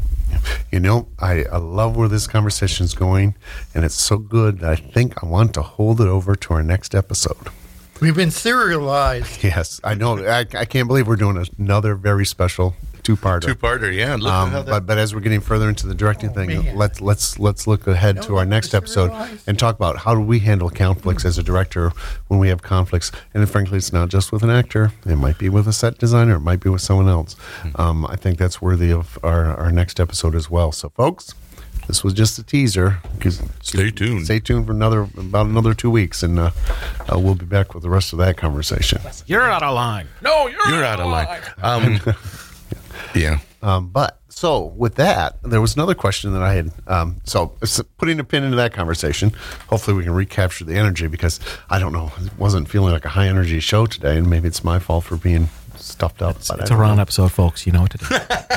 I love where this conversation is going, and it's so good that I think I want to hold it over to our next episode. We've been serialized. Yes, I know. I can't believe we're doing another very special two-parter. Yeah. Look at how that... but as we're getting further into the directing thing, let's look ahead to our next episode and talk about how do we handle conflicts as a director when we have conflicts. And frankly, it's not just with an actor; it might be with a set designer, it might be with someone else. I think that's worthy of our next episode as well. So, folks, this was just a teaser. Stay tuned. Stay tuned for about another 2 weeks, and we'll be back with the rest of that conversation. You're out of line. No, you're out of line. Yeah. But so with that, there was another question that I had. So putting a pin into that conversation, hopefully we can recapture the energy, because I don't know, it wasn't feeling like a high energy show today, and maybe it's my fault for being stuffed up. It's a Ron episode, folks. You know what to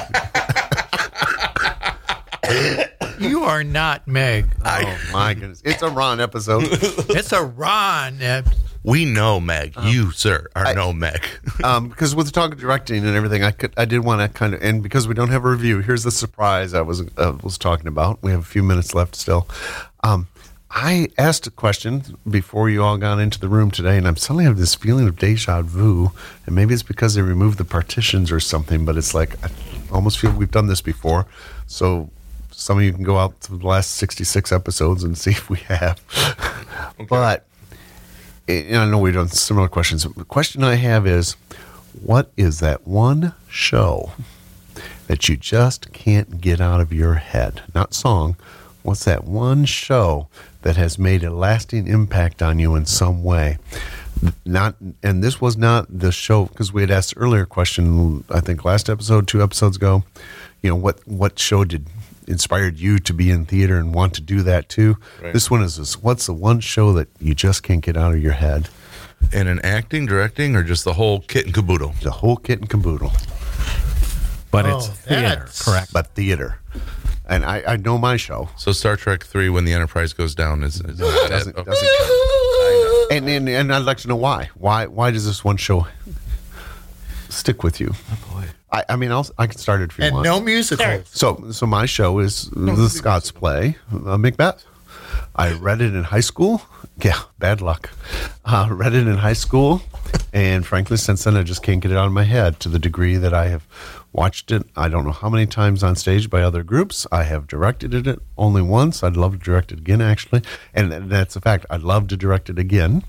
do. You are not Meg. Oh my goodness, it's a Ron episode. It's a Ron episode. We know Meg. You, sir, are no Meg. Because with the talk of directing and everything, I did want to kind of, and because we don't have a review, here's the surprise I was talking about. We have a few minutes left still. I asked a question before you all got into the room today, and I'm suddenly have this feeling of deja vu, and maybe it's because they removed the partitions or something, but it's like I almost feel we've done this before. So some of you can go out to the last 66 episodes and see if we have. Okay. But I know we've done similar questions. The question I have is, what is that one show that you just can't get out of your head? Not song. What's that one show that has made a lasting impact on you in some way? And this was not the show, because we had asked earlier question, I think last episode, 2 episodes ago, what show inspired you to be in theater and want to do that too? Right. This one is what's the one show that you just can't get out of your head? In an acting, directing, or just the whole kit and caboodle? The whole kit and caboodle. But it's theater, correct? But theater. And I know my show. So Star Trek 3, when the Enterprise goes down, doesn't count. And I'd like to know why. Why does this one show stick with you? Oh boy. I mean, I can start it if you want. And no musical. So my show is the Scots play, Macbeth. I read it in high school. Yeah, bad luck. Read it in high school, and frankly, since then I just can't get it out of my head, to the degree that I have watched it I don't know how many times on stage by other groups. I have directed it only once. I'd love to direct it again, actually. And that's a fact. I'd love to direct it again.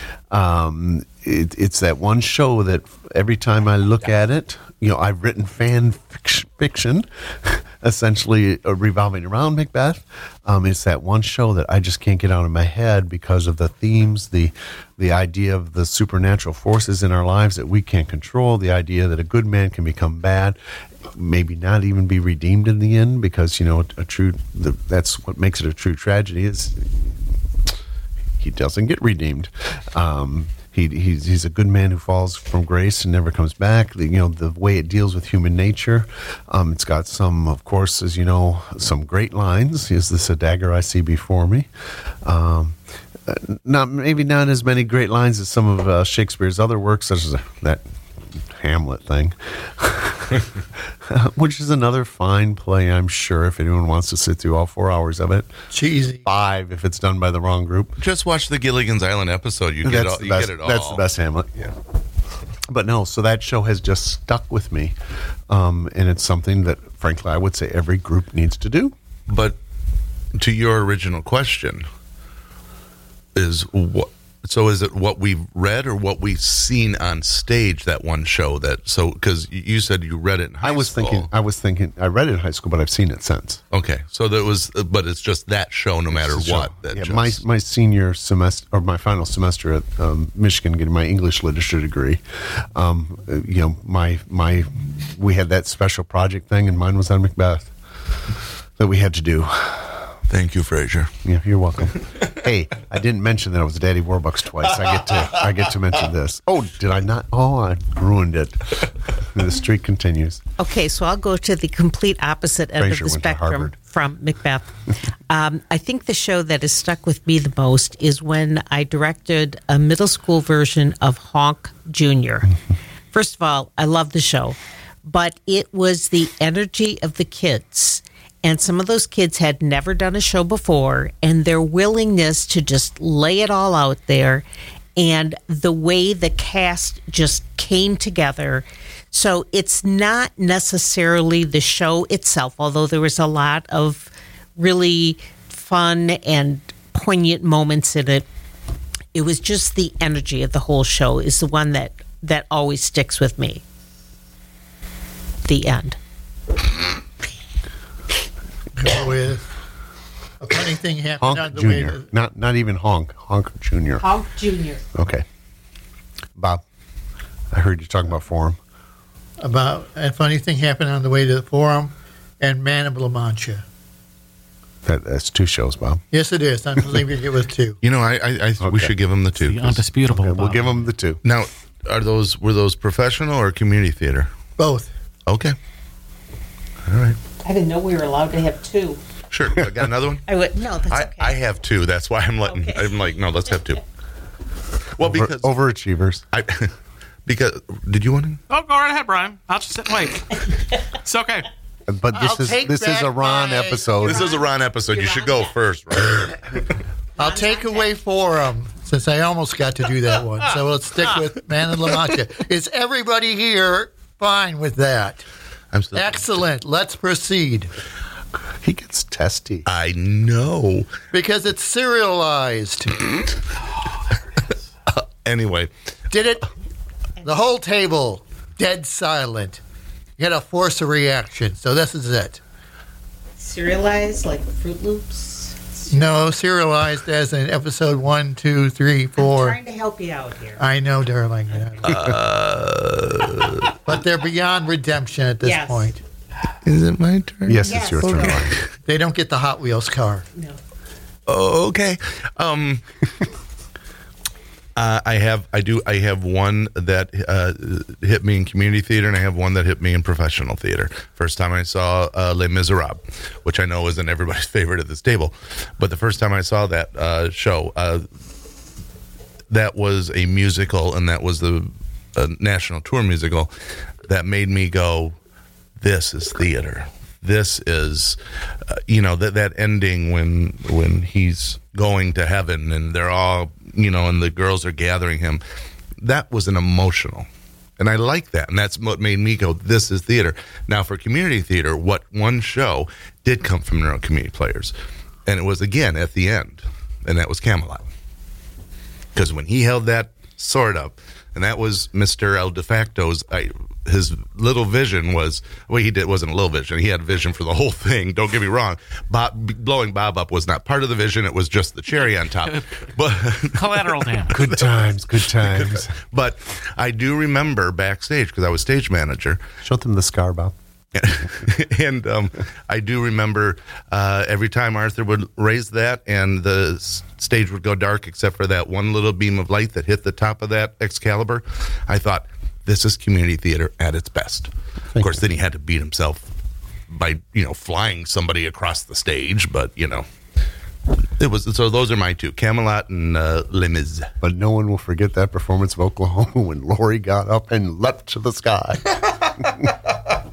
It's that one show that every time I look at it, I've written fan fiction, essentially revolving around Macbeth. It's that one show that I just can't get out of my head because of the themes, the idea of the supernatural forces in our lives that we can't control, the idea that a good man can become bad, maybe not even be redeemed in the end, because that's what makes it a true tragedy is he doesn't get redeemed. He's a good man who falls from grace and never comes back. The way it deals with human nature. It's got some, of course, as you know, some great lines. Is this a dagger I see before me? Maybe not as many great lines as some of Shakespeare's other works, such as that Hamlet thing. which is another fine play, I'm sure, if anyone wants to sit through all 4 hours of it. Cheesy. 5 if it's done by the wrong group. Just watch the Gilligan's Island episode. You get it all. That's the best Hamlet. Yeah. But no, so that show has just stuck with me, and it's something that, frankly, I would say every group needs to do. But to your original question, is it what we've read or what we've seen on stage, that one show because you said you read it in high school. I was thinking I read it in high school, but I've seen it since. Okay. So but it's just that show no matter what. My senior semester or my final semester at Michigan, getting my English literature degree, we had that special project thing, and mine was on Macbeth that we had to do. Thank you, Fraser. Yeah, you're welcome. Hey, I didn't mention that I was Daddy Warbucks twice. I get to mention this. Oh, did I not? Oh, I ruined it. The streak continues. Okay, so I'll go to the complete opposite end Fraser of the went to spectrum Harvard. from Macbeth. I think the show that has stuck with me the most is when I directed a middle school version of Honk Jr. First of all, I love the show, but it was the energy of the kids. And some of those kids had never done a show before, and their willingness to just lay it all out there, and the way the cast just came together. So it's not necessarily the show itself, although there was a lot of really fun and poignant moments in it. It was just the energy of the whole show is the one that always sticks with me. The end. With a funny thing happened Honk on the Jr. way to, Not even Honk Jr. Honk Jr. Okay. Bob, I heard you talking about Forum. about a funny thing happened on the way to the Forum and Man of La Mancha. That's 2 shows, Bob. Yes, it is. I'm believing it was 2. You know, I we should give them the 2. The undisputable. Okay, we'll Bob. give them the 2. Now, were those professional or community theater? Both. Okay. All right. I didn't know we were allowed to have 2. Sure. I got another one? No, that's okay. I have 2. That's why I'm like, no, let's have 2. Well, because Overachievers. because did you want to? Oh, go right ahead, Brian. I'll just sit and wait. It's okay. But this is a Ron episode. This is a Ron episode. You should go first, right? I'll take away Forum since I almost got to do that one. So let's stick with Man of La Mancha. Is everybody here fine with that? I'm still Excellent. Let's proceed. He gets testy. I know. Because it's serialized. Anyway, Did it? The whole table, dead silent. You got to force a reaction. So this is it. Serialized like Fruit Loops? No, serialized as in episode 1, 2, 3, 4. I'm trying to help you out here. I know, darling. But they're beyond redemption at this Yes. point. is it my turn? Yes, it's your turn. They don't get the Hot Wheels car. No. Okay. I have one that hit me in community theater, and I have one that hit me in professional theater. First time I saw Les Miserables, which I know isn't everybody's favorite at this table, but the first time I saw that show, that was a musical, and that was the national tour musical that made me go, this is theater. This is, that ending when he's going to heaven and they're all, and the girls are gathering him. That was an emotional. And I like that. And that's what made me go, this is theater. Now, for community theater, what one show did come from Neuro Community Players. And it was, again, at the end. And that was Camelot. Because when he held that sword up, and that was Mr. El De Facto's, his little vision was, well, he wasn't a little vision. He had a vision for the whole thing. Don't get me wrong. Blowing Bob up was not part of the vision. It was just the cherry on top. But Collateral damage. Good times, good times. But I do remember backstage, because I was stage manager. Show them the scar, Bob. And I do remember every time Arthur would raise that and the stage would go dark except for that one little beam of light that hit the top of that Excalibur, I thought, this is community theater at its best. Of course, then he had to beat himself by, flying somebody across the stage, but, it was. So those are my 2, Camelot and Les Mis. But no one will forget that performance of Oklahoma when Lori got up and leapt to the sky.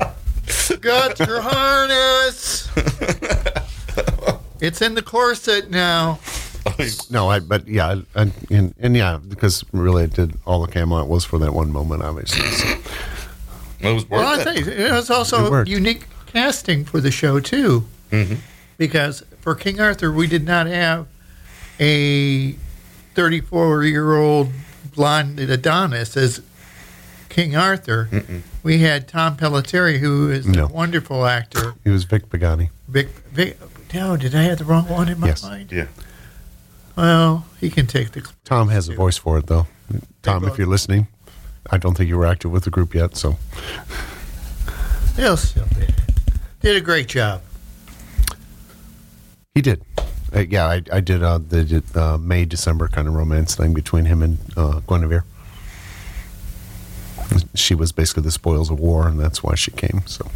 forgot your harness. It's in the corset now. No, but yeah, yeah, because really it did all the camo it was for that one moment, obviously. So. It was worth Well, I think it was also unique casting for the show, too. Mm-hmm. Because for King Arthur, we did not have a 34-year-old blonde Adonis as King Arthur. Mm-mm. We had Tom Pelletieri, who is a wonderful actor. He was Vic Pagani. No, did I have the wrong one in my mind? Yeah. Well, he can take the... Tom has a voice for it, though. Tom, if you're listening, I don't think you were active with the group yet, so... He'll still did a great job. He did. Yeah, I did the May-December kind of romance thing between him and Guinevere. She was basically the spoils of war, and that's why she came, so...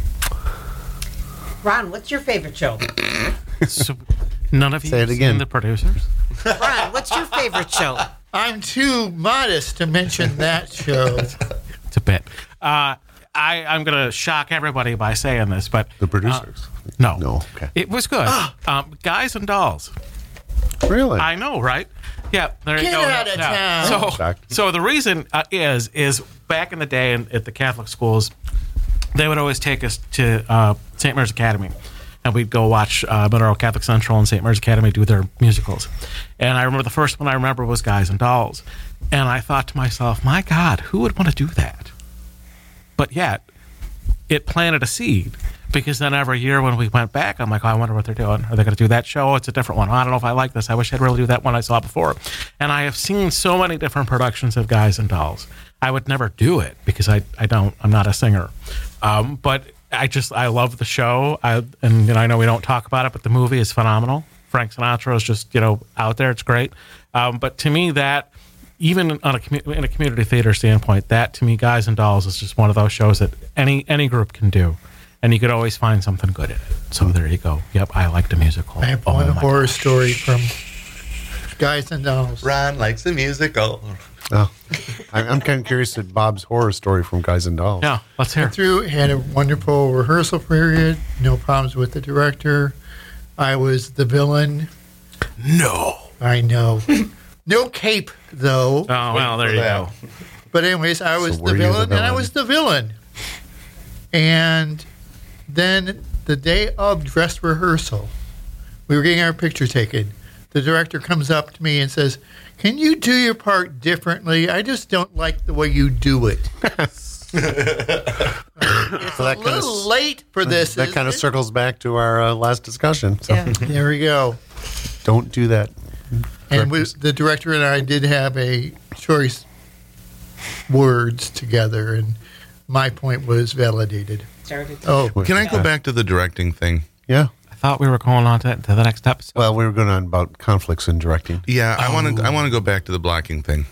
Ron, what's your favorite show? So, none of you Say it have again. seen the producers? Ron, what's your favorite show? I'm too modest to mention that show. It's a bit. I'm going to shock everybody by saying this, but... The producers? No. No, okay. It was good. Guys and Dolls. Really? I know, right? Yeah, there you Get go. out of town. So the reason is back in the day at the Catholic schools, they would always take us to St. Mary's Academy, and we'd go watch Monroe Catholic Central and St. Mary's Academy do their musicals. And I remember the first one I remember was Guys and Dolls, and I thought to myself, my God, who would want to do that? But yet, it planted a seed. Because then every year when we went back, I'm like, oh, I wonder what they're doing. Are they going to do that show? It's a different one. I don't know if I like this. I wish I'd really do that one I saw before. And I have seen so many different productions of Guys and Dolls. I would never do it because I'm not a singer. But I love the show. I know we don't talk about it, but the movie is phenomenal. Frank Sinatra is just, out there. It's great. But to me, that, even in a community theater standpoint, that to me, Guys and Dolls is just one of those shows that any group can do. And you could always find something good in it. So there you go. Yep, I like the musical. I have one horror story from Guys and Dolls. Ron likes the musical. Oh, I'm kind of curious at Bob's horror story from Guys and Dolls. Yeah, let's hear. Had a wonderful rehearsal period. No problems with the director. I was the villain. No. I know. No cape, though. Oh, well, there you go. But anyways, I was the villain, and I was the villain. And then the day of dress rehearsal, we were getting our picture taken. The director comes up to me and says, "Can you do your part differently? I just don't like the way you do it." It's So that a little late for this. That kind of circles back to our last discussion. So There we go. don't do that. And the director and I did have a choice words together, and my point was validated. Oh, Can I go back to the directing thing? Yeah. I thought we were going on to the next episode. Well, we were going on about conflicts in directing. Yeah, I want to go back to the blocking thing.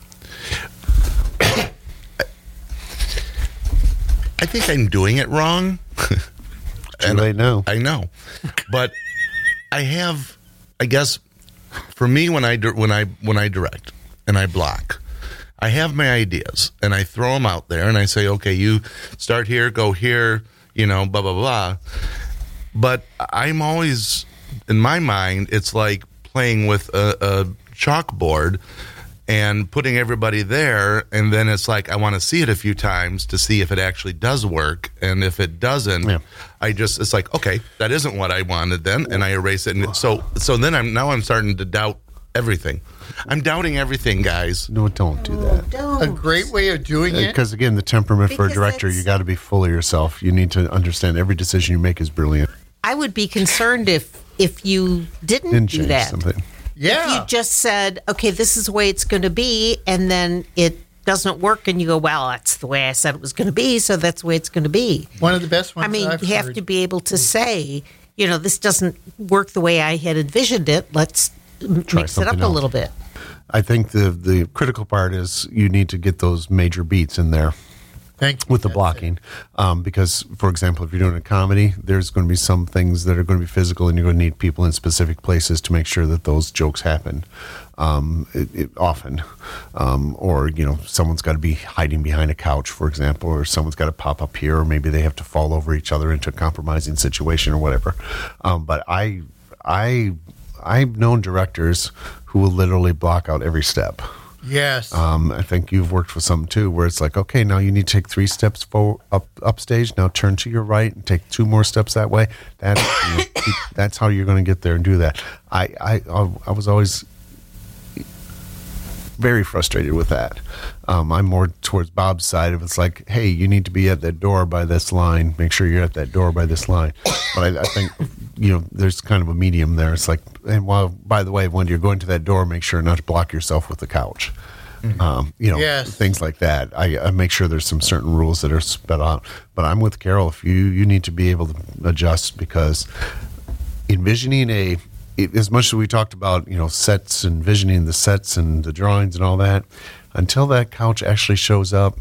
I think I'm doing it wrong. Too late now. I know, but I guess for me when I direct and I block, I have my ideas and I throw them out there and I say, okay, you start here, go here, blah blah blah. But I'm always, in my mind, it's like playing with a chalkboard and putting everybody there, and then it's like I want to see it a few times to see if it actually does work, and if it doesn't, it's like, okay, that isn't what I wanted then, and I erase it. And so then I'm starting to doubt everything. I'm doubting everything, guys. No, don't do that. Don't. a great way of doing it. Because, again, the temperament for a Because director, it's- you got to be full of yourself. You need to understand every decision you make is brilliant. I would be concerned if you didn't Didn't do change that. something. Yeah. If you just said, okay, this is the way it's going to be, and then it doesn't work, and you go, well, that's the way I said it was going to be, so that's the way it's going to be. One of the best ones I mean, I've you have heard. to be able to say, this doesn't work the way I had envisioned it. Let's mix it up something a else. little bit. I think the critical part is you need to get those major beats in there Thank you. with the That's blocking. Because, for example, if you're doing a comedy, there's going to be some things that are going to be physical, and you're going to need people in specific places to make sure that those jokes happen often. or someone's got to be hiding behind a couch, for example, or someone's got to pop up here, or maybe they have to fall over each other into a compromising situation or whatever. But I've known directors who will literally block out every step. Yes. I think you've worked with some too, where it's like, okay, now you need to take 3 steps upstage. Now turn to your right and take 2 more steps that way. That's how you're going to get there and do that. I was always very frustrated with that. I'm more towards Bob's side of it's like, hey, you need to be at that door by this line. Make sure you're at that door by this line. But I think there's kind of a medium there. It's like, and by the way, when you're going to that door, make sure not to block yourself with the couch. Yes. Things like that. I make sure there's some certain rules that are spelled out. But I'm with Carol. If you need to be able to adjust, because envisioning as much as we talked about, sets, envisioning the sets and the drawings and all that, until that couch actually shows up,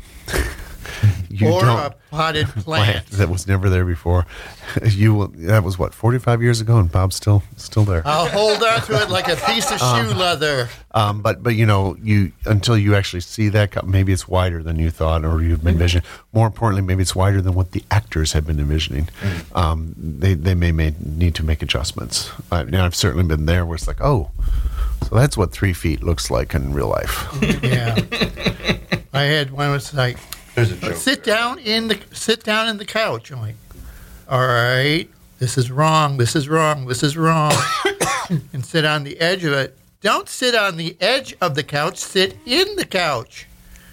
or a potted plant that was never there before. That was 45 years ago, and Bob's still there. I'll hold on to it like a piece of shoe leather. But you until you actually see that, maybe it's wider than you thought or you've been envisioning. More importantly, maybe it's wider than what the actors have been envisioning. They may need to make adjustments. I've certainly been there where it's like, oh, so that's what 3 feet looks like in real life. Yeah, I had one was like, sit down in the couch. I'm like, all right, this is wrong, this is wrong, this is wrong. And sit on the edge of it. Don't sit on the edge of the couch, sit in the couch.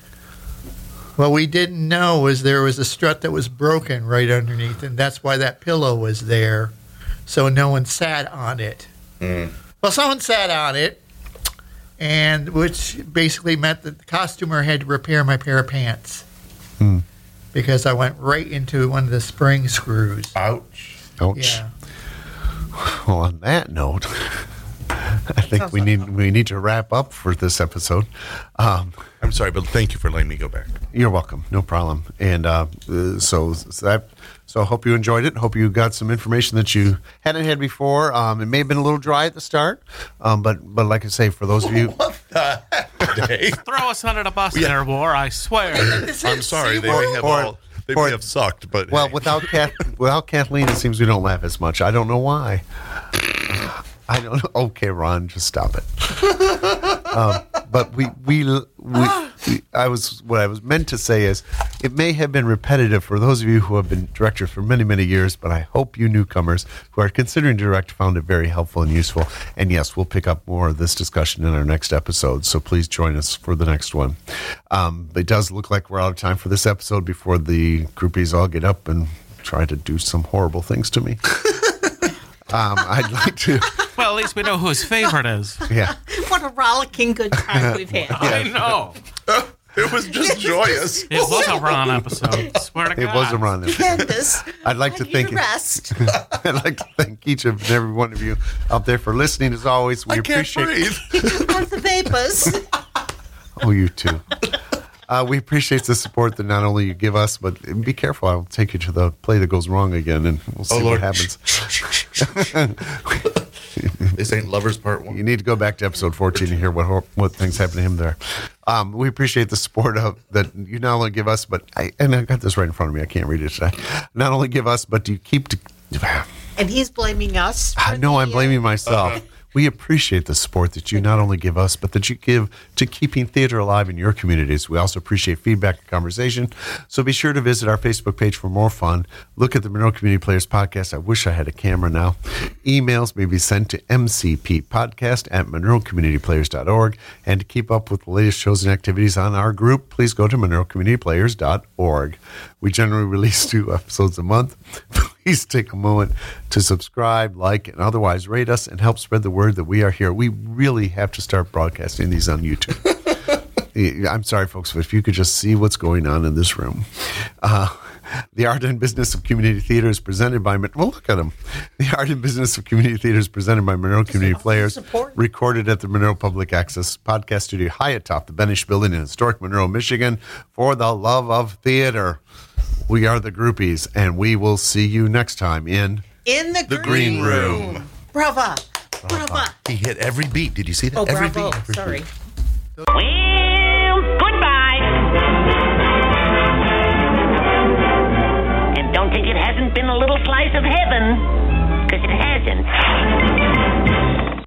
What we didn't know was there was a strut that was broken right underneath, and that's why that pillow was there. So no one sat on it. Well, someone sat on it, and which basically meant that the costumer had to repair my pair of pants. Because I went right into one of the spring screws. Ouch. Yeah. Well, on that note, I think we need to wrap up for this episode. I'm sorry, but thank you for letting me go back. You're welcome. No problem. And so I hope you enjoyed it. Hope you got some information that you hadn't had before. It may have been a little dry at the start, but like I say, for those of you, What the heck, Dave? Throw us under the bus there, War, I swear. I'm sorry. They may have sucked, but well, hey. without Kathleen, it seems we don't laugh as much. I don't know why. I don't know. Okay, Ron, just stop it. But what I was meant to say is, it may have been repetitive for those of you who have been directors for many, many years, but I hope you newcomers who are considering to direct found it very helpful and useful. And yes, we'll pick up more of this discussion in our next episode, so please join us for the next one. It does look like we're out of time for this episode before the groupies all get up and try to do some horrible things to me. I'd like to... Well, at least we know who his favorite is. Yeah. What a rollicking good time we've had. I know. It was just joyous. It was a Ron episode. Swear to God. It was a Ron episode. Candace, I'd like to thank rest. I'd like to thank each and every one of you out there for listening. As always, we I can't appreciate. breathe. On the vapors. Oh, you too. We appreciate the support that not only you give us, but be careful. I'll take you to the play that goes wrong again, and we'll see what happens. This ain't Lovers Part 1. You need to go back to episode 14 to hear what things happen to him there. We appreciate the support that you not only give us, but I got this right in front of me. I can't read it today. Not only give us, but you keep. And he's blaming us. No, I'm blaming myself. We appreciate the support that you not only give us, but that you give to keeping theater alive in your communities. We also appreciate feedback and conversation. So be sure to visit our Facebook page for more fun. Look at the Monroe Community Players Podcast. I wish I had a camera now. Emails may be sent to mcppodcast@monroecommunityplayers.org. And to keep up with the latest shows and activities on our group, please go to monroecommunityplayers.org. We generally release 2 episodes a month. Please take a moment to subscribe, like, and otherwise rate us and help spread the word that we are here. We really have to start broadcasting these on YouTube. I'm sorry, folks, but if you could just see what's going on in this room. The Art and Business of Community Theater is presented by... Well, look at them. The Art and Business of Community Theater is presented by Monroe Community Players, recorded at the Monroe Public Access Podcast Studio high atop the Benish Building in historic Monroe, Michigan, for the love of theater. We are the Groupies, and we will see you next time in the Green Room. Brava. Brava. He hit every beat. Did you see that? Oh, every bravo. beat. Every Sorry. beat. But don't think it hasn't been a little slice of heaven, because it hasn't.